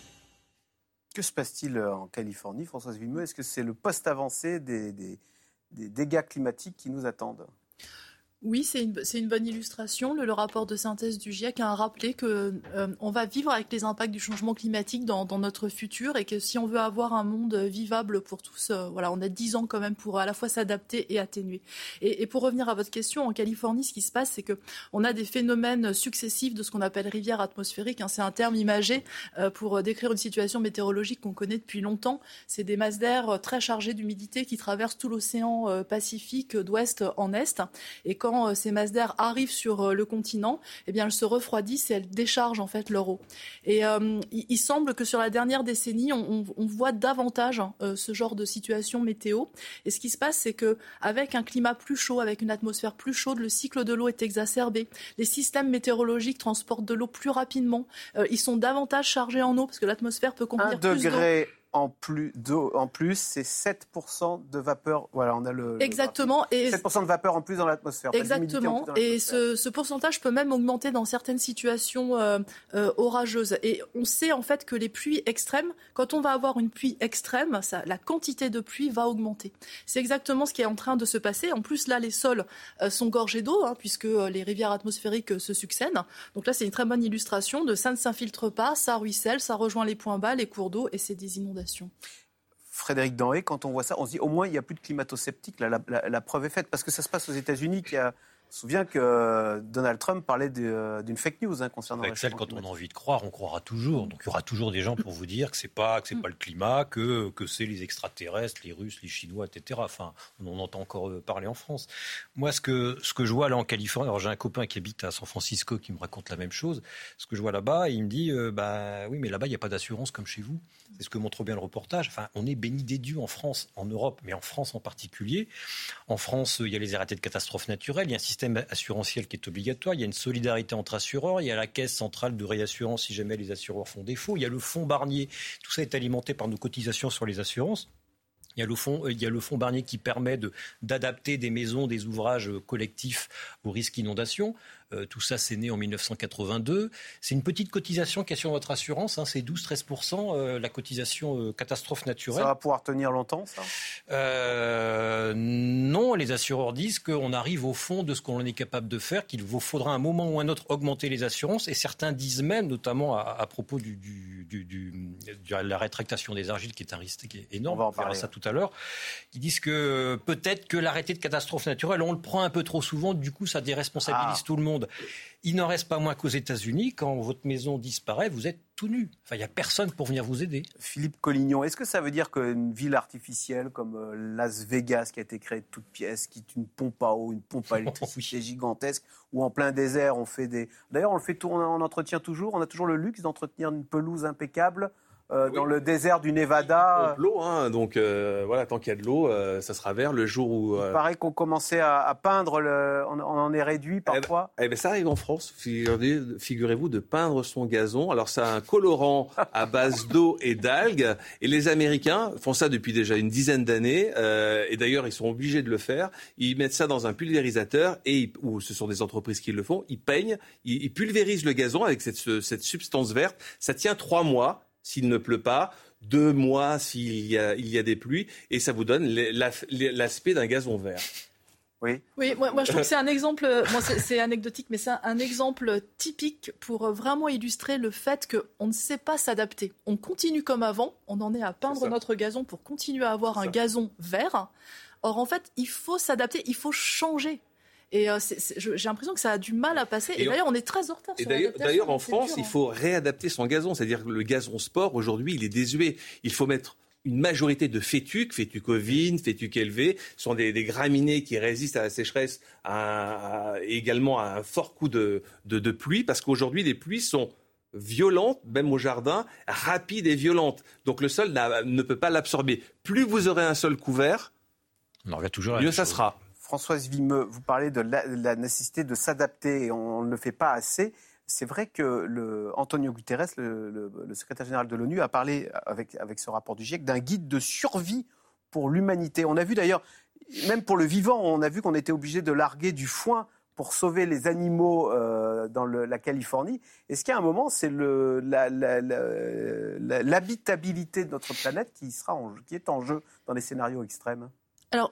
A: Que se passe-t-il en Californie, Françoise Villemeux? Est-ce que c'est le post-avancé des, des, des dégâts climatiques qui nous attendent?
G: Oui, c'est une, c'est une bonne illustration. Le, le rapport de synthèse du GIEC a rappelé qu'on euh, va vivre avec les impacts du changement climatique dans, dans notre futur et que si on veut avoir un monde vivable pour tous, euh, voilà, on a dix ans quand même pour à la fois s'adapter et atténuer. Et, et pour revenir à votre question, en Californie, ce qui se passe, c'est qu'on a des phénomènes successifs de ce qu'on appelle rivière atmosphérique. Hein, c'est un terme imagé euh, pour décrire une situation météorologique qu'on connaît depuis longtemps. C'est des masses d'air très chargées d'humidité qui traversent tout l'océan euh, Pacifique d'ouest en est. Et quand ces masses d'air arrivent sur le continent, eh bien, elles se refroidissent et elles déchargent en fait leur eau. Et euh, il, il semble que sur la dernière décennie, on, on, on voit davantage euh, ce genre de situation météo. Et ce qui se passe, c'est que avec un climat plus chaud, avec une atmosphère plus chaude, le cycle de l'eau est exacerbé. Les systèmes météorologiques transportent de l'eau plus rapidement. Euh, ils sont davantage chargés en eau parce que l'atmosphère peut contenir plus d'eau.
A: Un degré en plus d'eau en plus, c'est sept pour cent de vapeur. Voilà, on a le
G: exactement
A: le, et sept pour cent de vapeur en plus dans l'atmosphère.
G: Exactement. Et ce, ce pourcentage peut même augmenter dans certaines situations euh, euh, orageuses. Et on sait en fait que les pluies extrêmes, quand on va avoir une pluie extrême, ça, la quantité de pluie va augmenter. C'est exactement ce qui est en train de se passer. En plus, là, les sols euh, sont gorgés d'eau, hein, puisque euh, les rivières atmosphériques euh, se succèdent. Donc là, c'est une très bonne illustration de ça ne s'infiltre pas, ça ruisselle, ça rejoint les points bas, les cours d'eau, et c'est des inondations.
A: Frédéric Danhé, quand on voit ça, on se dit au moins il n'y a plus de climato-sceptiques. Là, la, la, la preuve est faite. Parce que ça se passe aux États-Unis. Qui a, je me souviens que Donald Trump parlait de, d'une fake news hein, concernant
H: avec celle, quand on a envie de croire, on croira toujours. Donc il y aura toujours des gens pour vous dire que c'est pas que c'est pas le climat, que que c'est les extraterrestres, les Russes, les Chinois, et cetera. Enfin, on en entend encore parler en France. Moi, ce que ce que je vois là en Californie, alors j'ai un copain qui habite à San Francisco qui me raconte la même chose. Ce que je vois là-bas, il me dit, euh, bah oui, mais là-bas il n'y a pas d'assurance comme chez vous. C'est ce que montre bien le reportage. Enfin, on est béni des dieux en France, en Europe, mais en France en particulier. En France, il y a les arrêtés de catastrophes naturelles, il y a un système assurantiel qui est obligatoire, il y a une solidarité entre assureurs, il y a la caisse centrale de réassurance si jamais les assureurs font défaut, il y a le fonds Barnier. Tout ça est alimenté par nos cotisations sur les assurances. Il y a le fonds, il y a le fonds Barnier qui permet de, d'adapter des maisons, des ouvrages collectifs au risque inondation. Euh, tout ça, c'est né en dix-neuf cent quatre-vingt-deux. C'est une petite cotisation qui est sur votre assurance. Hein, c'est douze à treize pour cent euh, la cotisation euh, catastrophe naturelle.
A: Ça va pouvoir tenir longtemps, ça
H: euh, Non, les assureurs disent qu'on arrive au fond de ce qu'on est capable de faire, qu'il vous faudra un moment ou un autre augmenter les assurances. Et certains disent même, notamment à, à propos du, du, du, du, de la rétractation des argiles, qui est un risque qui est énorme, on va en parler. On verra ça tout à l'heure. Ils disent que peut-être que l'arrêté de catastrophe naturelle, on le prend un peu trop souvent, du coup ça déresponsabilise ah. tout le monde. Il n'en reste pas moins qu'aux États-Unis, quand votre maison disparaît, vous êtes tout nu. Enfin, il n'y a personne pour venir vous aider.
A: Philippe Collignon, est-ce que ça veut dire qu'une ville artificielle comme Las Vegas, qui a été créée de toutes pièces, qui est une pompe à eau, une pompe à électricité gigantesque, où en plein désert, on fait des... D'ailleurs, on le fait tourner, on entretient toujours, on a toujours le luxe d'entretenir une pelouse impeccable. Euh, oui. Dans le désert du Nevada.
I: De l'eau, hein, donc euh, voilà, tant qu'il y a de l'eau, euh, ça sera vert le jour où.
A: Euh... Il paraît qu'on commençait à, à peindre, le... on, on en est réduit parfois.
I: Eh ben, eh ben, ça arrive en France, figurez-vous, de peindre son gazon. Alors ça a un colorant à base d'eau et d'algues, et les Américains font ça depuis déjà une dizaine d'années, euh, et d'ailleurs ils sont obligés de le faire. Ils mettent ça dans un pulvérisateur, et ou ce sont des entreprises qui le font. Ils peignent, ils, ils pulvérisent le gazon avec cette, cette substance verte. Ça tient trois mois. S'il ne pleut pas, deux mois s'il y a, il y a des pluies, et ça vous donne l'aspect d'un gazon vert.
A: Oui,
G: oui moi, moi je trouve que c'est un exemple, bon, c'est, c'est anecdotique, mais c'est un, un exemple typique pour vraiment illustrer le fait qu'on ne sait pas s'adapter. On continue comme avant, on en est à peindre notre gazon pour continuer à avoir un gazon vert. Or, en fait, il faut s'adapter, il faut changer. Et euh, c'est, c'est, j'ai l'impression que ça a du mal à passer. Et, et d'ailleurs, on est très en retard.
I: Et
G: sur
I: d'ailleurs, d'ailleurs en
G: c'est
I: France,
G: dur,
I: il
G: hein.
I: faut réadapter son gazon. C'est-à-dire que le gazon sport, aujourd'hui, il est désuet. Il faut mettre une majorité de fétuques, fétuques ovines, fétuques élevées, sont des, des graminées qui résistent à la sécheresse, à, à, également à un fort coup de, de, de pluie, parce qu'aujourd'hui, les pluies sont violentes, même au jardin, rapides et violentes. Donc le sol n'a, ne peut pas l'absorber. Plus vous aurez un sol couvert,
H: on en revient toujours à
I: mieux
H: la
I: ça
H: chose.
I: sera.
A: Françoise Vimeux, vous parlez de la, de la nécessité de s'adapter et on ne le fait pas assez. C'est vrai que le, Antonio Guterres, le, le, le secrétaire général de l'ONU, a parlé avec, avec ce rapport du GIEC d'un guide de survie pour l'humanité. On a vu d'ailleurs, même pour le vivant, on a vu qu'on était obligé de larguer du foin pour sauver les animaux euh, dans le, la Californie. Est-ce qu'à un moment, c'est le, la, la, la, la, l'habitabilité de notre planète qui, sera en, qui est en jeu dans les scénarios extrêmes ?
G: Alors,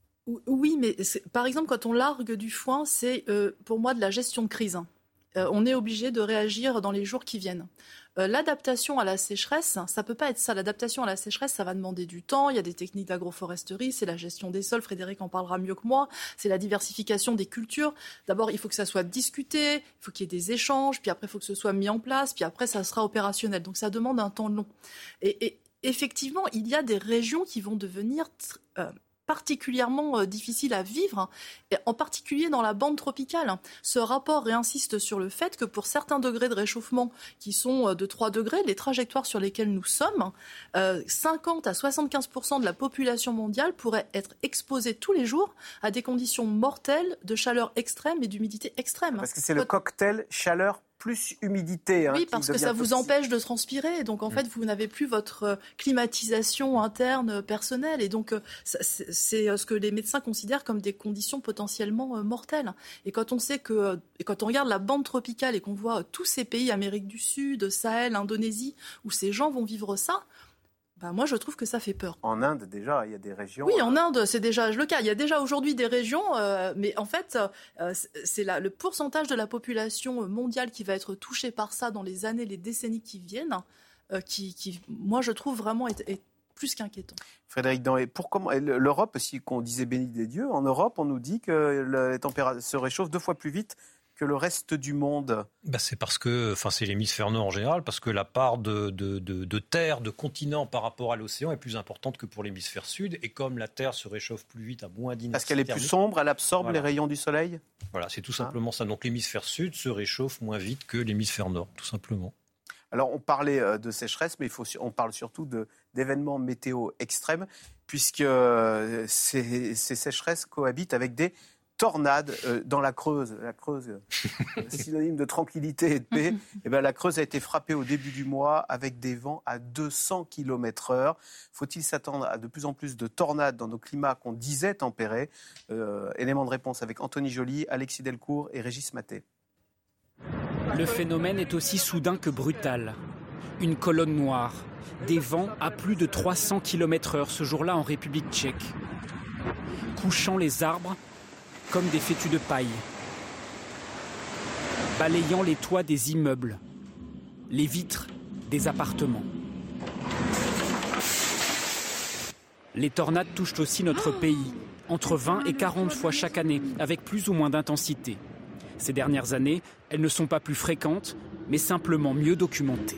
G: oui, mais par exemple, quand on largue du foin, c'est euh, pour moi de la gestion de crise. Euh, on est obligé de réagir dans les jours qui viennent. Euh, l'adaptation à la sécheresse, ça peut pas être ça. L'adaptation à la sécheresse, ça va demander du temps. Il y a des techniques d'agroforesterie, c'est la gestion des sols. Frédéric en parlera mieux que moi. C'est la diversification des cultures. D'abord, il faut que ça soit discuté, il faut qu'il y ait des échanges, puis après, il faut que ce soit mis en place, puis après, ça sera opérationnel. Donc, ça demande un temps long. Et, et effectivement, il y a des régions qui vont devenir euh, particulièrement difficile à vivre, et en particulier dans la bande tropicale. Ce rapport réinsiste sur le fait que pour certains degrés de réchauffement qui sont de trois degrés, les trajectoires sur lesquelles nous sommes, euh, cinquante à soixante-quinze pour cent de la population mondiale pourrait être exposée tous les jours à des conditions mortelles de chaleur extrême et d'humidité extrême.
A: Parce que c'est le cocktail chaleur plus humidité. Hein,
G: oui, parce que ça vous toxique. empêche de transpirer. Donc, en mmh. fait, vous n'avez plus votre climatisation interne personnelle. Et donc, c'est, c'est ce que les médecins considèrent comme des conditions potentiellement mortelles. Et quand on sait que, et quand on regarde la bande tropicale et qu'on voit tous ces pays, Amérique du Sud, Sahel, Indonésie, où ces gens vont vivre ça, ben moi, je trouve que ça fait peur.
A: En Inde, déjà, il y a des régions...
G: Oui, en Inde, c'est déjà le cas. Il y a déjà aujourd'hui des régions, euh, mais en fait, euh, c'est la, le pourcentage de la population mondiale qui va être touchée par ça dans les années, les décennies qui viennent, euh, qui, qui, moi, je trouve vraiment est, est plus qu'inquiétant.
A: Frédéric Danet, pour comment l'Europe, si qu'on disait béni des dieux, en Europe, on nous dit que les températures se réchauffent deux fois plus vite que le reste du monde.
H: Bah c'est parce que, enfin c'est l'hémisphère nord en général, parce que la part de, de, de, de terre, de continent par rapport à l'océan est plus importante que pour l'hémisphère sud. Et comme la Terre se réchauffe plus vite, à moins d'inertie
A: parce qu'elle est plus sombre, elle absorbe
H: voilà.
A: les rayons du soleil.
H: Voilà, c'est tout simplement ah. ça. Donc l'hémisphère sud se réchauffe moins vite que l'hémisphère nord, tout simplement.
A: Alors on parlait de sécheresse, mais il faut, on parle surtout de, d'événements météo extrêmes, puisque ces, ces sécheresses cohabitent avec des tornade euh, dans la Creuse, la Creuse, euh, synonyme de tranquillité et de paix. Et ben, la Creuse a été frappée au début du mois avec des vents à deux cents kilomètres heure. Faut-il s'attendre à de plus en plus de tornades dans nos climats qu'on disait tempérés ? euh, Élément de réponse avec Anthony Joly, Alexis Delcourt et Régis Maté.
Q: Le phénomène est aussi soudain que brutal. Une colonne noire, des vents à plus de trois cents kilomètres heure ce jour-là en République tchèque. Couchant les arbres comme des fétus de paille, balayant les toits des immeubles, les vitres des appartements. Les tornades touchent aussi notre pays, entre vingt et quarante fois chaque année, avec plus ou moins d'intensité. Ces dernières années, elles ne sont pas plus fréquentes, mais simplement mieux documentées.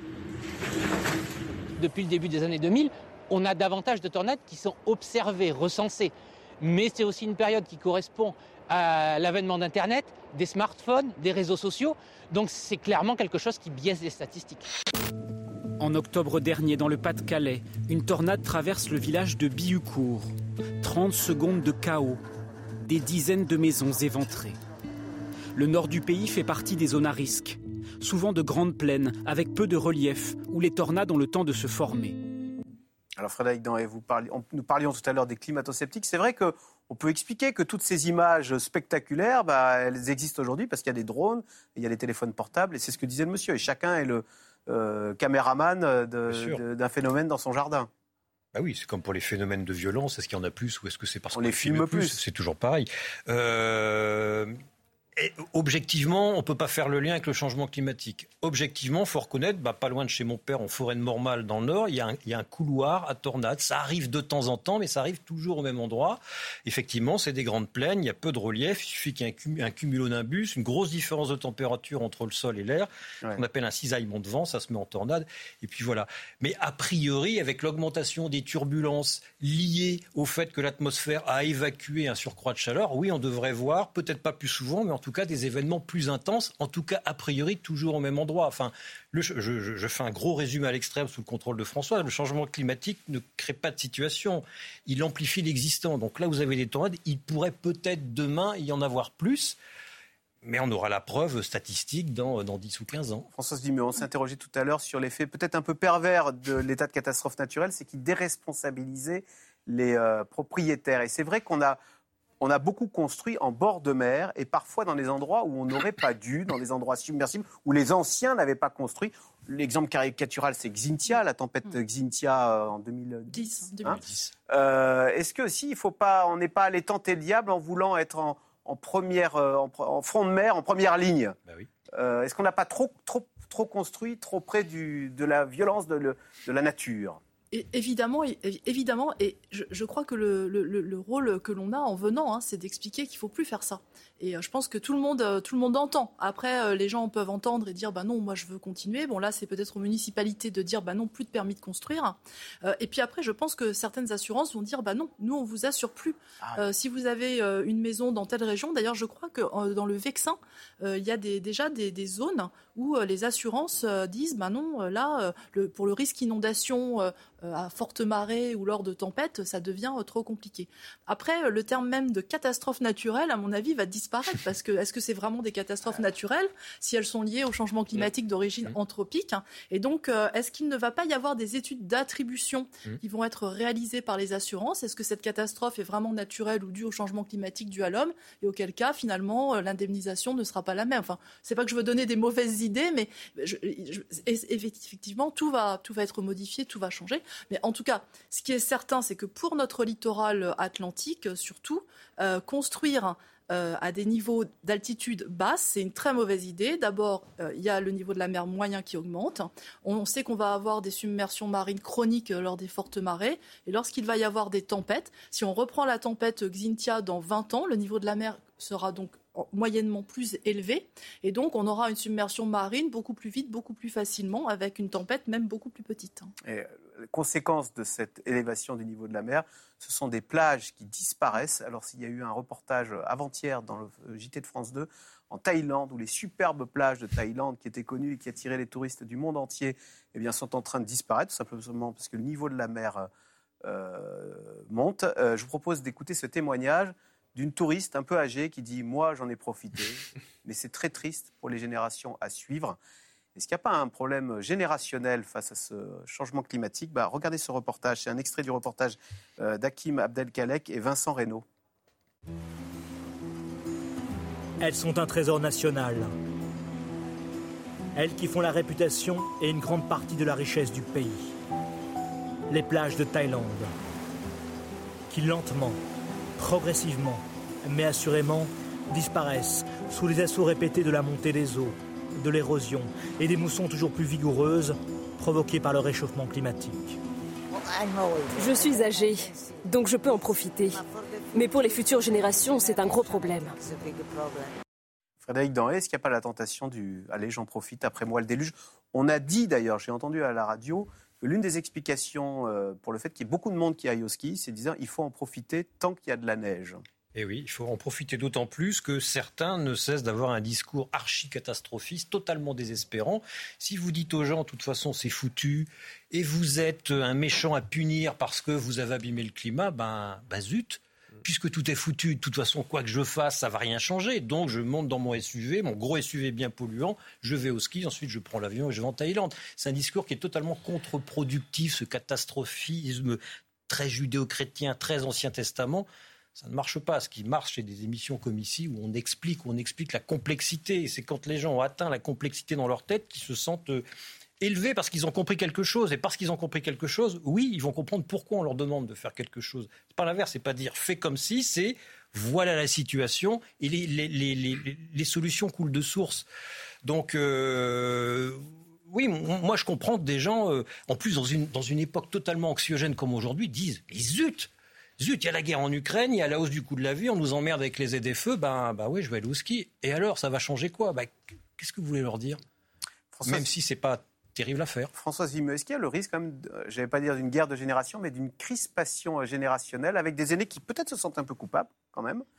R: Depuis le début des années deux mille, on a davantage de tornades qui sont observées, recensées. Mais c'est aussi une période qui correspond à l'avènement d'Internet, des smartphones, des réseaux sociaux. Donc c'est clairement quelque chose qui biaise les statistiques.
Q: En octobre dernier, dans le Pas-de-Calais, une tornade traverse le village de Bihucourt. trente secondes de chaos, des dizaines de maisons éventrées. Le nord du pays fait partie des zones à risque, souvent de grandes plaines, avec peu de relief, où les tornades ont le temps de se former.
A: Alors Frédéric Danet, vous parliez, on, nous parlions tout à l'heure des climato-sceptiques. C'est vrai qu'on peut expliquer que toutes ces images spectaculaires, bah, elles existent aujourd'hui parce qu'il y a des drones, il y a des téléphones portables, et c'est ce que disait le monsieur. Et chacun est le euh, caméraman de, de, d'un phénomène dans son jardin.
H: Ah oui, c'est comme pour les phénomènes de violence. Est-ce qu'il y en a plus ou est-ce que c'est parce
A: qu'on
H: les filme plus, plus C'est toujours pareil. Euh... Et objectivement, on ne peut pas faire le lien avec le changement climatique. Objectivement, il faut reconnaître, bah, pas loin de chez mon père, en forêt de Mormal, dans le Nord, il y a un, il y a un couloir à tornades. Ça arrive de temps en temps, mais ça arrive toujours au même endroit. Effectivement, c'est des grandes plaines, il y a peu de relief, il suffit qu'il y ait un, cum- un cumulonimbus, une grosse différence de température entre le sol et l'air, ouais. qu'on appelle un cisaillement de vent, ça se met en tornade, et puis voilà. Mais a priori, avec l'augmentation des turbulences liées au fait que l'atmosphère a évacué un surcroît de chaleur, oui, on devrait voir, peut-être pas plus souvent, mais en tout cas des événements plus intenses, en tout cas a priori toujours au même endroit. Enfin, le, je, je, je fais un gros résumé à l'extrême sous le contrôle de François. Le changement climatique ne crée pas de situation, il amplifie l'existant. Donc là, vous avez des tornades, il pourrait peut-être demain y en avoir plus. Mais on aura la preuve statistique dans, dans dix ou quinze ans.
A: Françoise Vimeux, on s'interrogeait tout à l'heure sur l'effet peut-être un peu pervers de l'état de catastrophe naturelle, c'est qu'il déresponsabilisait les euh, propriétaires. Et c'est vrai qu'on a, on a beaucoup construit en bord de mer et parfois dans des endroits où on n'aurait pas dû, dans des endroits submersibles, où les anciens n'avaient pas construit. L'exemple caricatural, c'est Xynthia, la tempête mmh. Xynthia euh, en deux mille dix.
G: deux mille dix.
A: Hein euh, est-ce que aussi, il faut pas, on n'est pas allé tenter le diable en voulant être en... En, première, euh, en, en front de mer, en première ligne.
H: Bah oui.
A: euh, Est-ce qu'on n'a pas trop, trop, trop construit, trop près du, de la violence de, le, de la nature ?
G: Et évidemment, évidemment, et je, je crois que le, le, le rôle que l'on a en venant, hein, c'est d'expliquer qu'il ne faut plus faire ça. Et euh, je pense que tout le monde, euh, tout le monde entend. Après, euh, les gens peuvent entendre et dire bah non, moi je veux continuer. Bon là, c'est peut-être aux municipalités de dire bah non, plus de permis de construire. Euh, et puis après, je pense que certaines assurances vont dire bah non, nous on vous assure plus. Ah. Euh, si vous avez euh, une maison dans telle région, d'ailleurs, je crois que euh, dans le Vexin, euh, il y a des, déjà des, des zones où euh, les assurances euh, disent bah non, euh, là, euh, le, pour le risque inondation euh, à forte marée ou lors de tempêtes, ça devient euh, trop compliqué. Après, le terme même de catastrophe naturelle, à mon avis, va disparaître parce que est-ce que c'est vraiment des catastrophes naturelles si elles sont liées au changement climatique d'origine anthropique ? Et donc, euh, est-ce qu'il ne va pas y avoir des études d'attribution qui vont être réalisées par les assurances ? Est-ce que cette catastrophe est vraiment naturelle ou due au changement climatique dû à l'homme ? Et auquel cas, finalement, euh, l'indemnisation ne sera pas la même. Enfin, c'est pas que je veux donner des mauvaises idées, mais je, je, effectivement, tout va, tout va être modifié, tout va changer. Mais en tout cas, ce qui est certain, c'est que pour notre littoral atlantique, surtout, euh, construire euh, à des niveaux d'altitude basse, c'est une très mauvaise idée. D'abord, il euh, y a le niveau de la mer moyen qui augmente. On sait qu'on va avoir des submersions marines chroniques lors des fortes marées. Et lorsqu'il va y avoir des tempêtes, si on reprend la tempête Xynthia dans vingt ans, le niveau de la mer sera donc moyennement plus élevé. Et donc, on aura une submersion marine beaucoup plus vite, beaucoup plus facilement, avec une tempête même beaucoup plus petite.
A: Et la conséquence de cette élévation du niveau de la mer, ce sont des plages qui disparaissent. Alors, s'il y a eu un reportage avant-hier dans le J T de France deux, en Thaïlande, où les superbes plages de Thaïlande, qui étaient connues et qui attiraient les touristes du monde entier, eh bien, sont en train de disparaître, tout simplement parce que le niveau de la mer euh, monte. Euh, je vous propose d'écouter ce témoignage d'une touriste un peu âgée qui dit « Moi, j'en ai profité, mais c'est très triste pour les générations à suivre ». Est-ce qu'il n'y a pas un problème générationnel face à ce changement climatique ? Bah, regardez ce reportage, c'est un extrait du reportage euh, d'Hakim Abdelkalek et Vincent Reynaud.
S: Elles sont un trésor national. Elles qui font la réputation et une grande partie de la richesse du pays. Les plages de Thaïlande, qui lentement, progressivement, mais assurément, disparaissent sous les assauts répétés de la montée des eaux, de l'érosion et des moussons toujours plus vigoureuses provoquées par le réchauffement climatique.
T: Je suis âgée, donc je peux en profiter. Mais pour les futures générations, c'est un gros problème.
A: Frédéric Danhé, est-ce qu'il n'y a pas la tentation du « allez, j'en profite, après moi le déluge ». On a dit d'ailleurs, j'ai entendu à la radio, que l'une des explications pour le fait qu'il y ait beaucoup de monde qui aille au ski, c'est de dire qu'il faut en profiter tant qu'il y a de la neige.
H: Et oui, il faut en profiter d'autant plus que certains ne cessent d'avoir un discours archi-catastrophiste, totalement désespérant. Si vous dites aux gens, de toute façon, c'est foutu, et vous êtes un méchant à punir parce que vous avez abîmé le climat, ben, ben zut, puisque tout est foutu, de toute façon, quoi que je fasse, ça ne va rien changer. Donc, je monte dans mon S U V, mon gros S U V bien polluant, je vais au ski, ensuite je prends l'avion et je vais en Thaïlande. C'est un discours qui est totalement contre-productif, ce catastrophisme très judéo-chrétien, très Ancien Testament. Ça ne marche pas. Ce qui marche, c'est des émissions comme ici où on explique, où on explique la complexité. Et c'est quand les gens ont atteint la complexité dans leur tête qu'ils se sentent élevés parce qu'ils ont compris quelque chose. Et parce qu'ils ont compris quelque chose, oui, ils vont comprendre pourquoi on leur demande de faire quelque chose. C'est pas l'inverse, c'est pas dire fais comme si, c'est voilà la situation et les, les, les, les, les solutions coulent de source. Donc, euh, oui, moi je comprends que des gens, euh, en plus dans une, dans une époque totalement anxiogène comme aujourd'hui, disent mais zut! Zut, il y a la guerre en Ukraine, il y a la hausse du coût de la vie, on nous emmerde avec les aides-feux, ben, ben oui, je vais aller au ski. Et alors, ça va changer quoi ? Ben, qu'est-ce que vous voulez leur dire ? Françoise... Même si c'est pas terrible à faire.
A: Françoise Vimeux, est-ce qu'il y a le risque, quand même, je n'allais pas dire d'une guerre de génération, mais d'une crispation générationnelle avec des aînés qui peut-être se sentent un peu coupables, quand même,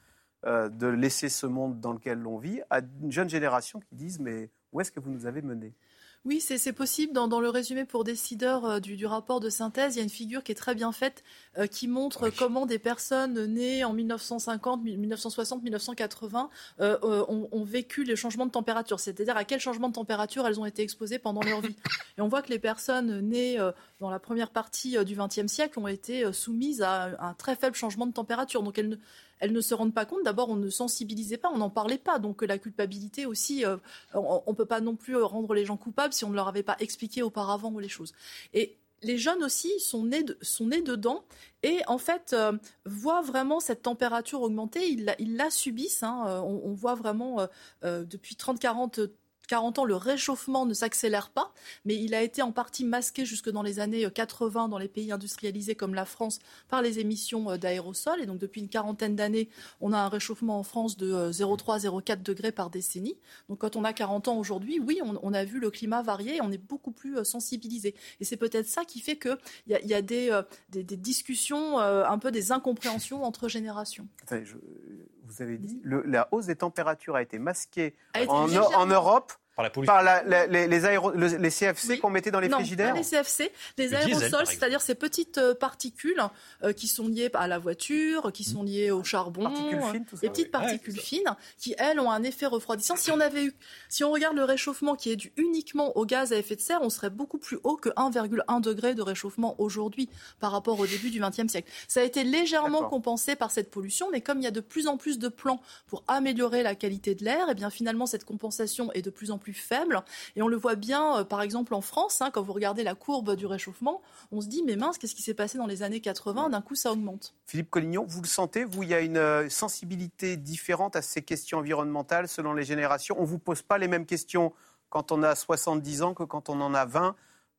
A: euh, de laisser ce monde dans lequel l'on vit à une jeune génération qui disent « mais où est-ce que vous nous avez menés ?»
G: Oui, c'est, c'est possible. Dans, dans le résumé pour décideurs euh, du, du rapport de synthèse, il y a une figure qui est très bien faite euh, qui montre oui. comment des personnes nées en mille neuf cent cinquante, mille neuf cent soixante, mille neuf cent quatre-vingts euh, euh, ont, ont vécu les changements de température, c'est-à-dire à quel changement de température elles ont été exposées pendant leur vie. Et on voit que les personnes nées euh, dans la première partie euh, du vingtième siècle ont été euh, soumises à un très faible changement de température. Donc elles ne Elles ne se rendent pas compte. D'abord, on ne sensibilisait pas, on n'en parlait pas. Donc la culpabilité aussi, euh, on ne peut pas non plus rendre les gens coupables si on ne leur avait pas expliqué auparavant les choses. Et les jeunes aussi sont nés, de, sont nés dedans et en fait euh, voient vraiment cette température augmenter. Ils la, ils la subissent. Hein. On, on voit vraiment euh, euh, depuis trente à quarante ans, le réchauffement ne s'accélère pas, mais il a été en partie masqué jusque dans les années quatre-vingts dans les pays industrialisés comme la France par les émissions d'aérosols. Et donc depuis une quarantaine d'années, on a un réchauffement en France de zéro virgule trois à zéro virgule quatre degrés par décennie. Donc quand on a quarante ans aujourd'hui, oui, on, on a vu le climat varier et on est beaucoup plus sensibilisé. Et c'est peut-être ça qui fait qu'il y a, y a des, euh, des, des discussions, euh, un peu des incompréhensions entre générations.
A: Attendez, je... Vous avez dit, le, la hausse des températures a été masquée
G: a été
A: en, en Europe
H: par, la
A: par la, la, les, les, aéro, les C F C oui. qu'on mettait dans les
G: non,
A: frigidaires.
G: Non, les C F C, les le aérosols, diesel, c'est-à-dire ces petites particules euh, qui sont liées à la voiture, qui sont liées au charbon,
A: particules fines, tout ça,
G: les petites
A: oui.
G: particules
A: ouais,
G: fines, qui elles ont un effet refroidissant. Si on avait eu, si on regarde le réchauffement qui est dû uniquement au gaz à effet de serre, on serait beaucoup plus haut que un virgule un degré de réchauffement aujourd'hui par rapport au début du vingtième siècle. Ça a été légèrement D'accord. compensé par cette pollution, mais comme il y a de plus en plus de plans pour améliorer la qualité de l'air, et bien finalement cette compensation est de plus en plus faible. Et on le voit bien, euh, par exemple en France, hein, quand vous regardez la courbe du réchauffement, on se dit mais mince, qu'est-ce qui s'est passé dans les années quatre-vingts ? D'un coup, ça augmente.
A: Philippe Collignon, vous le sentez, vous, il y a une euh, sensibilité différente à ces questions environnementales selon les générations. On ne vous pose pas les mêmes questions quand on a soixante-dix ans que quand on en a vingt.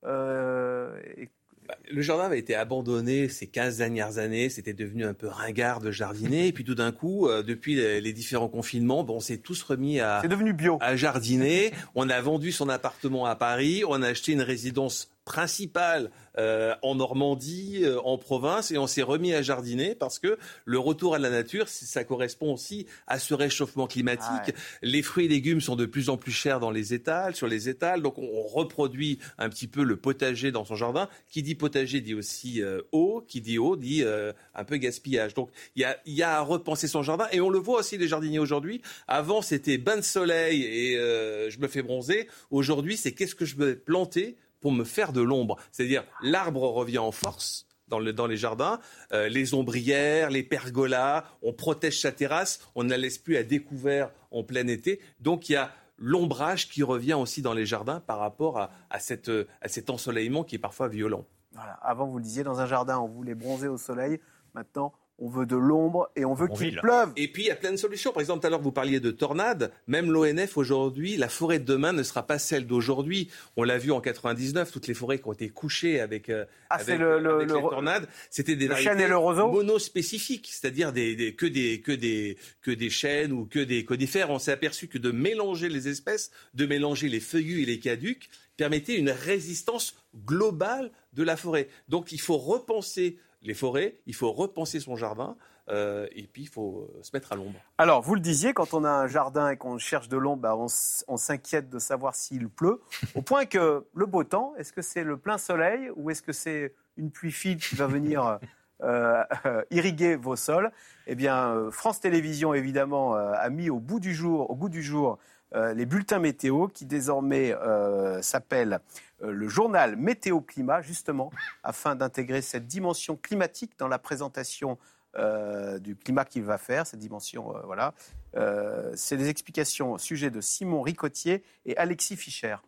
A: Euh, et...
I: Le jardin avait été abandonné ces quinze dernières années, c'était devenu un peu ringard de jardiner, et puis tout d'un coup, euh, depuis les, les différents confinements, bon, on s'est tous remis à,
A: C'est devenu bio.
I: à jardiner. On a vendu son appartement à Paris, on a acheté une résidence principale euh, en Normandie, euh, en province, et on s'est remis à jardiner parce que le retour à la nature, ça correspond aussi à ce réchauffement climatique. Ah ouais. Les fruits et légumes sont de plus en plus chers dans les étals, sur les étals, donc on reproduit un petit peu le potager dans son jardin. Qui dit potager dit aussi euh, eau, qui dit eau dit euh, un peu gaspillage. Donc il y a, y a à repenser son jardin, et on le voit aussi les jardiniers aujourd'hui. Avant c'était bain de soleil et euh, je me fais bronzer. Aujourd'hui c'est qu'est-ce que je vais planter pour me faire de l'ombre. C'est-à-dire, l'arbre revient en force dans, le, dans les jardins, euh, les ombrières, les pergolas, on protège sa terrasse, on ne la laisse plus à découvert en plein été. Donc, il y a l'ombrage qui revient aussi dans les jardins par rapport à, à, cette, à cet ensoleillement qui est parfois violent.
A: Voilà. Avant, vous le disiez, dans un jardin, on voulait bronzer au soleil. Maintenant, on veut de l'ombre et on veut on qu'il ville. pleuve.
I: Et puis, il y a plein de solutions. Par exemple, tout à l'heure, vous parliez de tornades. Même l'O N F, aujourd'hui, la forêt de demain ne sera pas celle d'aujourd'hui. On l'a vu en quatre-vingt-dix-neuf, toutes les forêts qui ont été couchées avec, euh,
A: ah,
I: avec,
A: le, le,
I: avec
A: le,
I: les tornades. C'était des
A: le chêne et le roseau
I: monospécifiques, c'est-à-dire des, des, que, des, que, des, que des chênes ou que des conifères. On s'est aperçu que de mélanger les espèces, de mélanger les feuillus et les caducs, permettait une résistance globale de la forêt. Donc, il faut repenser les forêts, il faut repenser son jardin. Euh, et puis, il faut se mettre à l'ombre.
A: Alors, vous le disiez, quand on a un jardin et qu'on cherche de l'ombre, bah, on, on s'inquiète de savoir s'il pleut. Au point que le beau temps, est-ce que c'est le plein soleil ou est-ce que c'est une pluie fine qui va venir euh, euh, irriguer vos sols ? Eh bien, euh, France Télévisions, évidemment, euh, a mis au bout du jour, au goût du jour euh, les bulletins météo qui désormais euh, s'appellent euh, le journal Météo-Climat, justement, afin d'intégrer cette dimension climatique dans la présentation Euh, du climat qu'il va faire, cette dimension, euh, voilà. Euh, c'est des explications au sujet de Simon Ricotier et Alexis Fischer.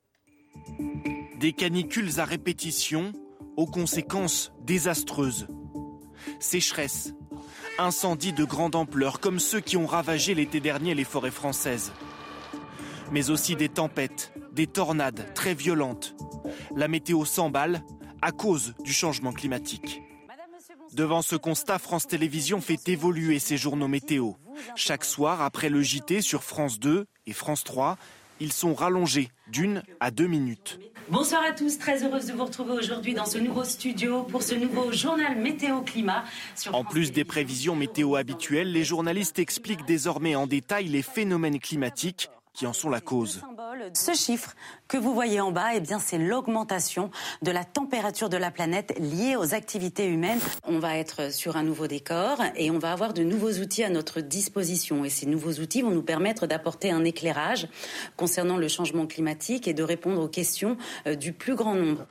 U: Des canicules à répétition, aux conséquences désastreuses. Sécheresse, incendies de grande ampleur, comme ceux qui ont ravagé l'été dernier les forêts françaises. Mais aussi des tempêtes, des tornades très violentes. La météo s'emballe à cause du changement climatique. Devant ce constat, France Télévisions fait évoluer ses journaux météo. Chaque soir, après le J T sur France deux et France trois, ils sont rallongés d'une à deux minutes.
D: Bonsoir à tous, très heureuse de vous retrouver aujourd'hui dans ce nouveau studio pour ce nouveau journal météo-climat.
U: En plus des prévisions météo habituelles, les journalistes expliquent désormais en détail les phénomènes climatiques qui en sont la cause.
D: Ce chiffre que vous voyez en bas, eh bien, c'est l'augmentation de la température de la planète liée aux activités humaines. On va être sur un nouveau décor et on va avoir de nouveaux outils à notre disposition. Et ces nouveaux outils vont nous permettre d'apporter un éclairage concernant le changement climatique et de répondre aux questions du plus grand nombre.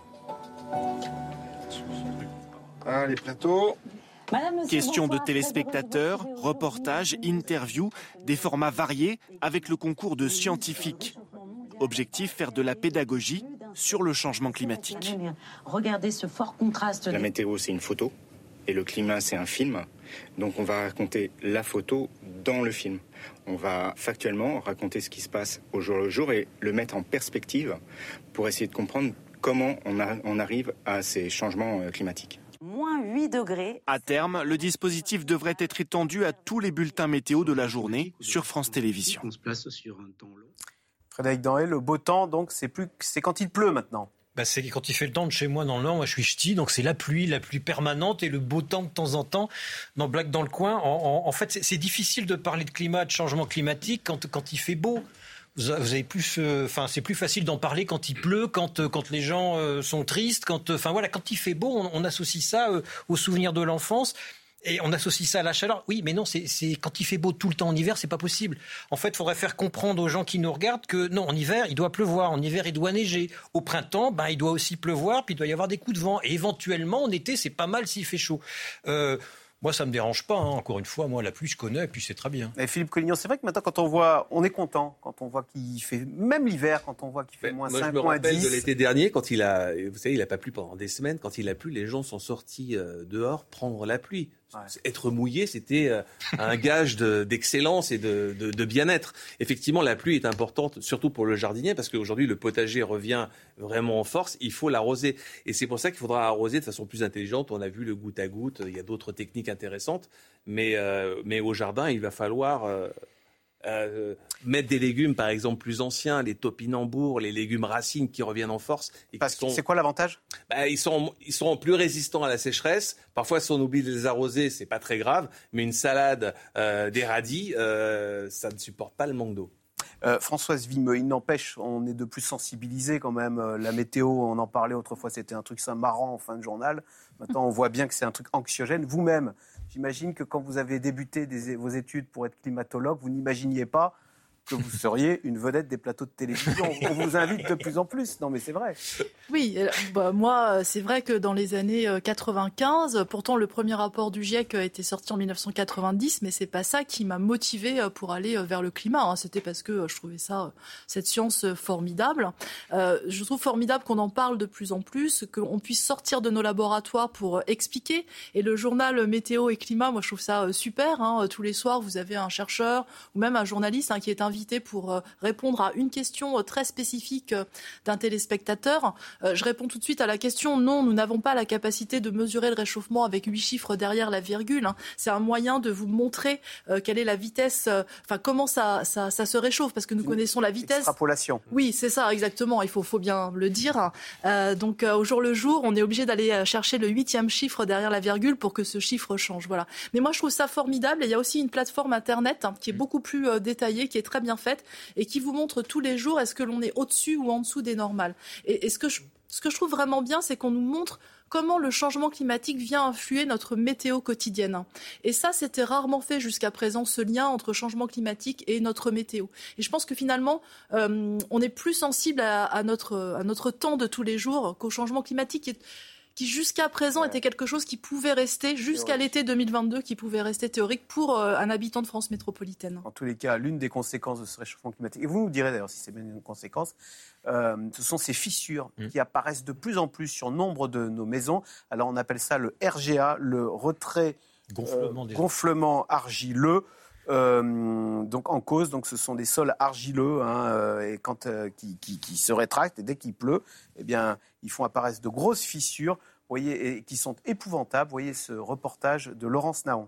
V: Allez, plateau.
U: Questions de téléspectateurs, reportages, interviews, des formats variés avec le concours de scientifiques. Objectif, faire de la pédagogie sur le changement climatique.
D: Regardez ce fort contraste.
W: La météo, c'est une photo et le climat, c'est un film. Donc on va raconter la photo dans le film. On va factuellement raconter ce qui se passe au jour le jour et le mettre en perspective pour essayer de comprendre comment on, a, on arrive à ces changements climatiques.
D: Moins huit degrés.
U: À terme, le dispositif devrait être étendu à tous les bulletins météo de la journée sur France Télévisions.
A: On se place sur un temps long. Frédéric Danhaye, le beau temps, donc c'est plus, c'est quand il pleut maintenant.
H: Bah c'est quand il fait le temps de chez moi dans le Nord. Moi, je suis ch'ti, donc c'est la pluie, la pluie permanente et le beau temps de temps en temps. Dans Blague dans le coin, en, en, en fait, c'est, c'est difficile de parler de climat, de changement climatique quand, quand il fait beau. Vous avez plus, enfin, euh, c'est plus facile d'en parler quand il pleut, quand quand les gens euh, sont tristes, quand, enfin euh, voilà, quand il fait beau, on, on associe ça euh, aux souvenirs de l'enfance. Et on associe ça à la chaleur. Oui, mais non, c'est, c'est quand il fait beau tout le temps en hiver, c'est pas possible. En fait, il faudrait faire comprendre aux gens qui nous regardent que non, en hiver, il doit pleuvoir, en hiver, il doit neiger. Au printemps, ben, il doit aussi pleuvoir, puis il doit y avoir des coups de vent. Et éventuellement, en été, c'est pas mal s'il fait chaud. Euh, Moi, ça me dérange pas. Hein. Encore une fois, moi, la pluie, je connais, et puis c'est très bien.
A: Et Philippe Collignon, c'est vrai que maintenant, quand on voit, on est content quand on voit qu'il fait, même l'hiver, quand on voit qu'il fait
I: Mais
A: moins
I: moi,
A: cinq,
I: moins dix. Je me rappelle
A: dix.
I: de l'été dernier, quand il a, vous savez, il n'a pas plu pendant des semaines. Quand il a plu, les gens sont sortis euh, dehors prendre la pluie. Ouais. Être mouillé, c'était euh, un gage de, d'excellence et de, de, de bien-être. Effectivement, la pluie est importante, surtout pour le jardinier, parce qu'aujourd'hui, le potager revient vraiment en force. Il faut l'arroser. Et c'est pour ça qu'il faudra arroser de façon plus intelligente. On a vu le goutte à goutte. Il y a d'autres techniques intéressantes. Mais, euh, mais au jardin, il va falloir euh, euh, mettre des légumes, par exemple, plus anciens, les topinambours, les légumes racines qui reviennent en force. Et
A: Parce
I: qui sont,
A: c'est quoi l'avantage ?
I: bah, ils, sont, ils sont plus résistants à la sécheresse. Parfois, si on oublie de les arroser, c'est pas très grave. Mais une salade, euh, des radis, euh, ça ne supporte pas le manque d'eau.
A: Euh, Françoise Vimeux, il n'empêche, on est de plus sensibilisé quand même. Euh, la météo, on en parlait autrefois, c'était un truc ça marrant en fin de journal. Maintenant, on voit bien que c'est un truc anxiogène. Vous-même, j'imagine que quand vous avez débuté des, vos études pour être climatologue, vous n'imaginiez pas que vous seriez une vedette des plateaux de télévision. On vous invite de plus en plus. Non, mais c'est vrai.
G: Oui, euh, bah, moi, c'est vrai que dans les années quatre-vingt-quinze, pourtant le premier rapport du GIEC a été sorti en dix-neuf cent quatre-vingt-dix, mais c'est pas ça qui m'a motivée pour aller vers le climat. Hein. C'était parce que je trouvais ça, cette science formidable. Euh, je trouve formidable qu'on en parle de plus en plus, qu'on puisse sortir de nos laboratoires pour expliquer. Et le journal Météo et Climat, moi, je trouve ça super. Hein. Tous les soirs, vous avez un chercheur ou même un journaliste hein, qui est invité pour répondre à une question très spécifique d'un téléspectateur. Je réponds tout de suite à la question. Non, nous n'avons pas la capacité de mesurer le réchauffement avec huit chiffres derrière la virgule. C'est un moyen de vous montrer quelle est la vitesse, enfin comment ça, ça, ça se réchauffe, parce que nous connaissons la vitesse.
A: Extrapolation.
G: Oui, c'est ça, exactement. Il faut, faut bien le dire. Euh, donc au jour le jour, on est obligé d'aller chercher le huitième chiffre derrière la virgule pour que ce chiffre change. Voilà. Mais moi, je trouve ça formidable. Et il y a aussi une plateforme internet hein, qui est beaucoup plus euh, détaillée, qui est très bien faite et qui vous montre tous les jours est-ce que l'on est au-dessus ou en dessous des normales. Et, et ce que je, ce que je trouve vraiment bien, c'est qu'on nous montre comment le changement climatique vient influer notre météo quotidienne. Et ça, c'était rarement fait jusqu'à présent, ce lien entre changement climatique et notre météo. Et je pense que finalement, euh, on est plus sensible à, à, notre, à notre temps de tous les jours qu'au changement climatique qui est qui jusqu'à présent ouais. était quelque chose qui pouvait rester, jusqu'à l'été deux mille vingt-deux, qui pouvait rester théorique pour euh, un habitant de France métropolitaine.
A: En tous les cas, l'une des conséquences de ce réchauffement climatique, et vous nous direz d'ailleurs si c'est bien une conséquence, euh, ce sont ces fissures mmh. qui apparaissent de plus en plus sur nombre de nos maisons. Alors on appelle ça le R G A, le retrait
H: gonflement,
A: euh, gonflement argileux. Euh, donc en cause, donc ce sont des sols argileux hein, euh, et quand euh, qui, qui, qui se rétractent et dès qu'il pleut, eh bien ils font apparaître de grosses fissures, vous voyez, et qui sont épouvantables. Vous voyez ce reportage de Laurence Naon.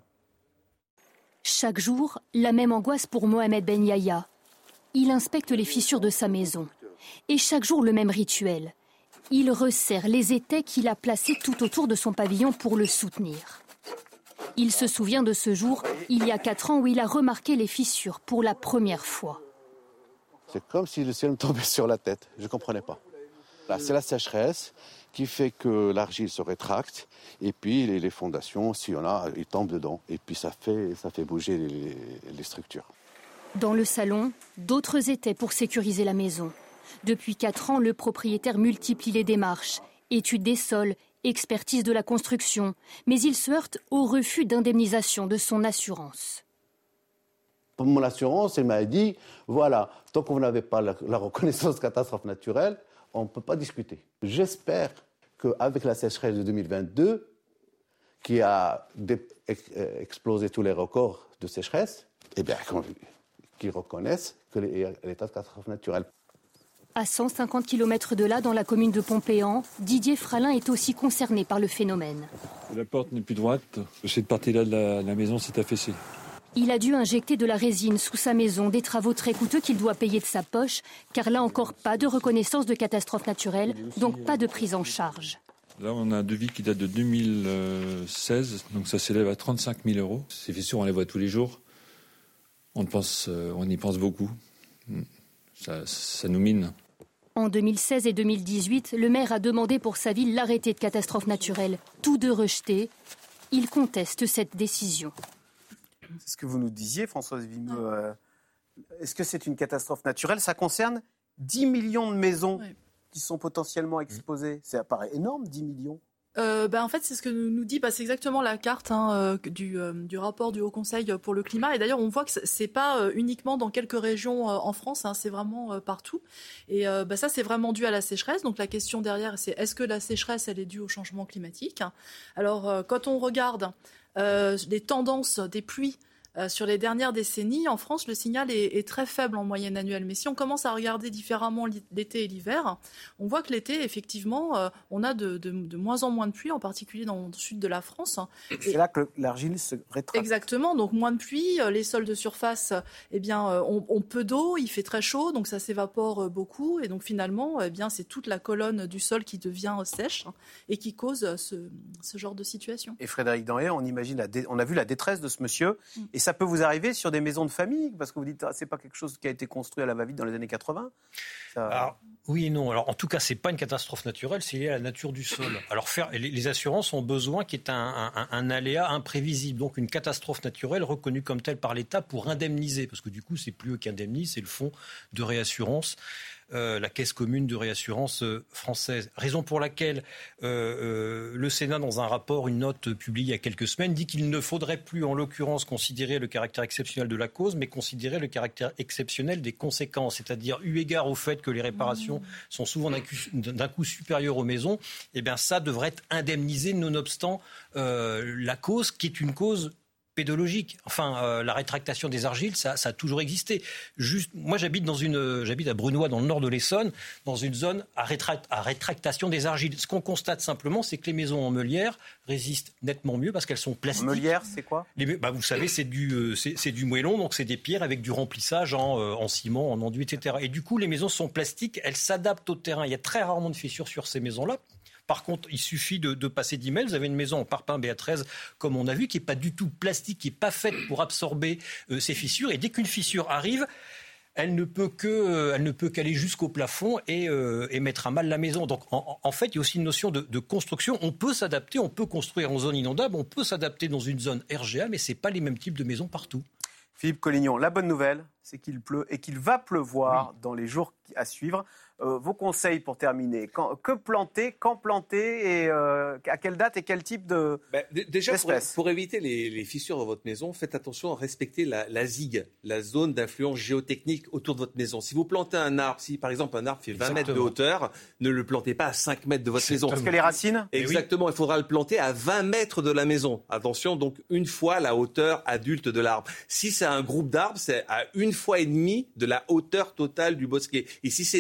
X: Chaque jour, la même angoisse pour Mohamed Ben Yahya. Il inspecte les fissures de sa maison.
C: Et chaque jour, le même rituel. Il resserre les étais qu'il a placés tout autour de son pavillon pour le soutenir. Il se souvient de ce jour, il y a quatre ans, où il a remarqué les fissures pour la première fois.
E: C'est comme si le ciel me tombait sur la tête. Je ne comprenais pas. Là, c'est la sécheresse qui fait que l'argile se rétracte et puis les, les fondations, s'il y en a, ils tombent dedans. Et puis ça fait, ça fait bouger les, les structures.
C: Dans le salon, d'autres étaient pour sécuriser la maison. Depuis quatre ans, le propriétaire multiplie les démarches. Étude des sols, expertise de la construction. Mais il se heurte au refus d'indemnisation de son assurance.
E: Pour mon assurance, elle m'a dit, voilà, tant qu'on n'avait pas la, la reconnaissance catastrophe naturelle, on ne peut pas discuter. J'espère qu'avec la sécheresse de deux mille vingt-deux, qui a dé- explosé tous les records de sécheresse, eh bien, qu'ils reconnaissent que l'état de catastrophe naturelle.
C: À cent cinquante kilomètres de là, dans la commune de Pompéan, Didier Fralin est aussi concerné par le phénomène.
F: La porte n'est plus droite. Cette partie-là de la, la maison s'est affaissée.
C: Il a dû injecter de la résine sous sa maison, des travaux très coûteux qu'il doit payer de sa poche, car là encore pas de reconnaissance de catastrophe naturelle, donc pas de prise en charge.
F: Là, on a un devis qui date de deux mille seize, donc ça s'élève à trente-cinq mille euros. Ces fissures, on les voit tous les jours. On, pense, on y pense beaucoup. Ça, ça nous mine.
C: En deux mille seize et deux mille dix-huit, le maire a demandé pour sa ville l'arrêté de catastrophe naturelle. Tous deux rejetés. Il conteste cette décision.
A: C'est ce que vous nous disiez, Françoise Vimeux. Euh, est-ce que c'est une catastrophe naturelle ? Ça concerne dix millions de maisons oui. qui sont potentiellement exposées. Ça paraît énorme, dix millions.
G: Euh, bah, en fait, c'est ce que nous dit, bah, c'est exactement la carte hein, du, euh, du rapport du Haut Conseil pour le climat. Et d'ailleurs, on voit que c'est pas euh, uniquement dans quelques régions euh, en France, hein, c'est vraiment euh, partout. Et euh, bah, ça, c'est vraiment dû à la sécheresse. Donc la question derrière, c'est est-ce que la sécheresse, elle est due au changement climatique ? Alors, euh, quand on regarde euh, les tendances des pluies Euh, sur les dernières décennies, en France, le signal est, est très faible en moyenne annuelle. Mais si on commence à regarder différemment l'été et l'hiver, on voit que l'été, effectivement, euh, on a de, de, de moins en moins de pluie, en particulier dans le sud de la France.
A: Et c'est là que l'argile se rétracte.
G: Exactement, donc moins de pluie, les sols de surface, eh bien, ont, ont peu d'eau, il fait très chaud, donc ça s'évapore beaucoup. Et donc finalement, eh bien, c'est toute la colonne du sol qui devient sèche et qui cause ce, ce genre de situation.
A: Et Frédéric Danhaye, on imagine la dé... on a vu la détresse de ce monsieur. Mm. Et ça peut vous arriver sur des maisons de famille, parce que vous dites, ah, c'est pas quelque chose qui a été construit à la va-vite dans les années quatre-vingts. Ça...
H: Alors, oui et non. Alors, en tout cas, c'est pas une catastrophe naturelle, c'est lié à la nature du sol. Alors, faire, les, les assurances ont besoin qu'il y ait un, un, un aléa imprévisible, donc une catastrophe naturelle reconnue comme telle par l'État pour indemniser, parce que du coup, c'est plus eux qui indemnisent, c'est le fonds de réassurance. Euh, la caisse commune de réassurance euh, française. Raison pour laquelle euh, euh, le Sénat, dans un rapport, une note publiée il y a quelques semaines, dit qu'il ne faudrait plus, en l'occurrence, considérer le caractère exceptionnel de la cause, mais considérer le caractère exceptionnel des conséquences. C'est-à-dire, eu égard au fait que les réparations mmh. sont souvent d'un coup, d'un coup supérieur aux maisons, eh bien, ça devrait être indemnisé, nonobstant euh, la cause, qui est une cause pédologique. Enfin, euh, la rétractation des argiles, ça, ça a toujours existé. Juste, moi, j'habite dans une, j'habite à Brunois, dans le nord de l'Essonne, dans une zone à, rétract, à rétractation des argiles. Ce qu'on constate simplement, c'est que les maisons en meulière résistent nettement mieux parce qu'elles sont plastiques.
A: Meulière, c'est quoi ?
H: Les, bah, vous savez, c'est du, euh, c'est, c'est du moellon, donc c'est des pierres avec du remplissage en, euh, en ciment, en enduit, et cetera. Et du coup, les maisons sont plastiques, elles s'adaptent au terrain. Il y a très rarement de fissures sur ces maisons-là. Par contre, il suffit de, de passer dix mètres. Vous avez une maison en parpaing B A treize, comme on a vu, qui n'est pas du tout plastique, qui n'est pas faite pour absorber euh, ces fissures. Et dès qu'une fissure arrive, elle ne peut que, euh, elle ne peut qu'aller jusqu'au plafond et, euh, et mettre à mal la maison. Donc, en, en fait, il y a aussi une notion de, de construction. On peut s'adapter, on peut construire en zone inondable, on peut s'adapter dans une zone R G A, mais ce n'est pas les mêmes types de maisons partout.
A: Philippe Collignon, la bonne nouvelle, c'est qu'il pleut et qu'il va pleuvoir oui. dans les jours à suivre. Euh, vos conseils pour terminer, quand, que planter, quand planter et euh, à quelle date et quel type de
I: ben, d- Déjà, pour, pour éviter les, les fissures dans votre maison, faites attention à respecter la, la ZIG, la zone d'influence géotechnique autour de votre maison. Si vous plantez un arbre, si par exemple un arbre fait vingt mètres de hauteur, ne le plantez pas à cinq mètres de votre
A: Exactement.
I: maison.
A: Parce que les racines
I: Exactement, oui. Il faudra le planter à vingt mètres de la maison. Attention, donc une fois la hauteur adulte de l'arbre. Si c'est un groupe d'arbres, c'est à une fois et demie de la hauteur totale du bosquet. Et si c'est des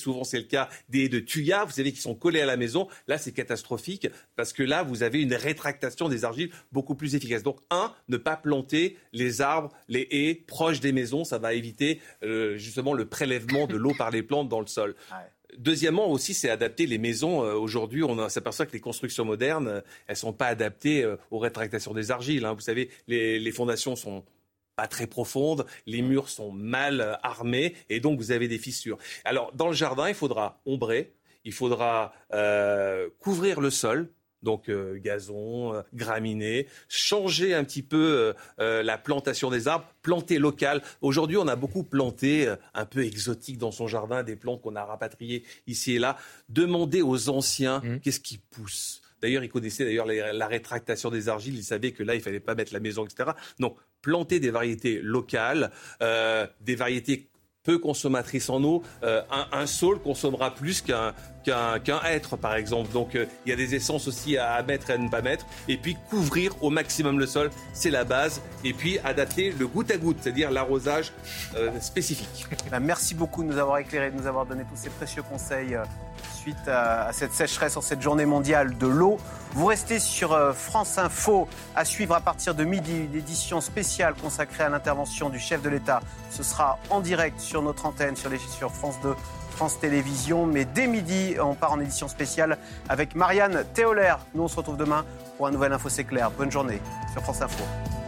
I: souvent c'est le cas, des haies de thuya, vous savez, qui sont collées à la maison. Là, c'est catastrophique parce que là, vous avez une rétractation des argiles beaucoup plus efficace. Donc, un, ne pas planter les arbres, les haies proches des maisons. Ça va éviter euh, justement le prélèvement de l'eau par les plantes dans le sol. Ouais. Deuxièmement aussi, c'est adapter les maisons. Euh, aujourd'hui, on s'aperçoit que les constructions modernes, euh, elles sont pas adaptées euh, aux rétractations des argiles. Hein. Vous savez, les, les fondations sont pas très profondes, les murs sont mal euh, armés et donc vous avez des fissures. Alors, dans le jardin, il faudra ombrer, il faudra euh, couvrir le sol. Donc euh, gazon, euh, graminées, changer un petit peu euh, euh, la plantation des arbres, planter local. Aujourd'hui, on a beaucoup planté euh, un peu exotique dans son jardin, des plantes qu'on a rapatriées ici et là. Demandez aux anciens mmh. qu'est-ce qui pousse. D'ailleurs, ils connaissaient d'ailleurs la, la rétractation des argiles, ils savaient que là, il fallait pas mettre la maison, et cetera. Donc, planter des variétés locales, euh, des variétés peu consommatrices en eau. Euh, un, un saule consommera plus qu'un, qu'un, qu'un hêtre, par exemple. Donc, euh, il y a des essences aussi à, à mettre et à ne pas mettre. Et puis, couvrir au maximum le sol, c'est la base. Et puis, adapter le goutte à goutte, c'est-à-dire l'arrosage euh, spécifique.
A: Ben, merci beaucoup de nous avoir éclairé, de nous avoir donné tous ces précieux conseils euh, suite à, à cette sécheresse, en cette journée mondiale de l'eau. Vous restez sur euh, France Info, à suivre à partir de midi, une édition spéciale consacrée à l'intervention du chef de l'État. Ce sera en direct sur notre antenne, sur, les, sur France deux, France Télévisions. Mais dès midi, on part en édition spéciale avec Marianne Théolaire. Nous, on se retrouve demain pour un nouvel Info C'est Clair. Bonne journée sur France Info.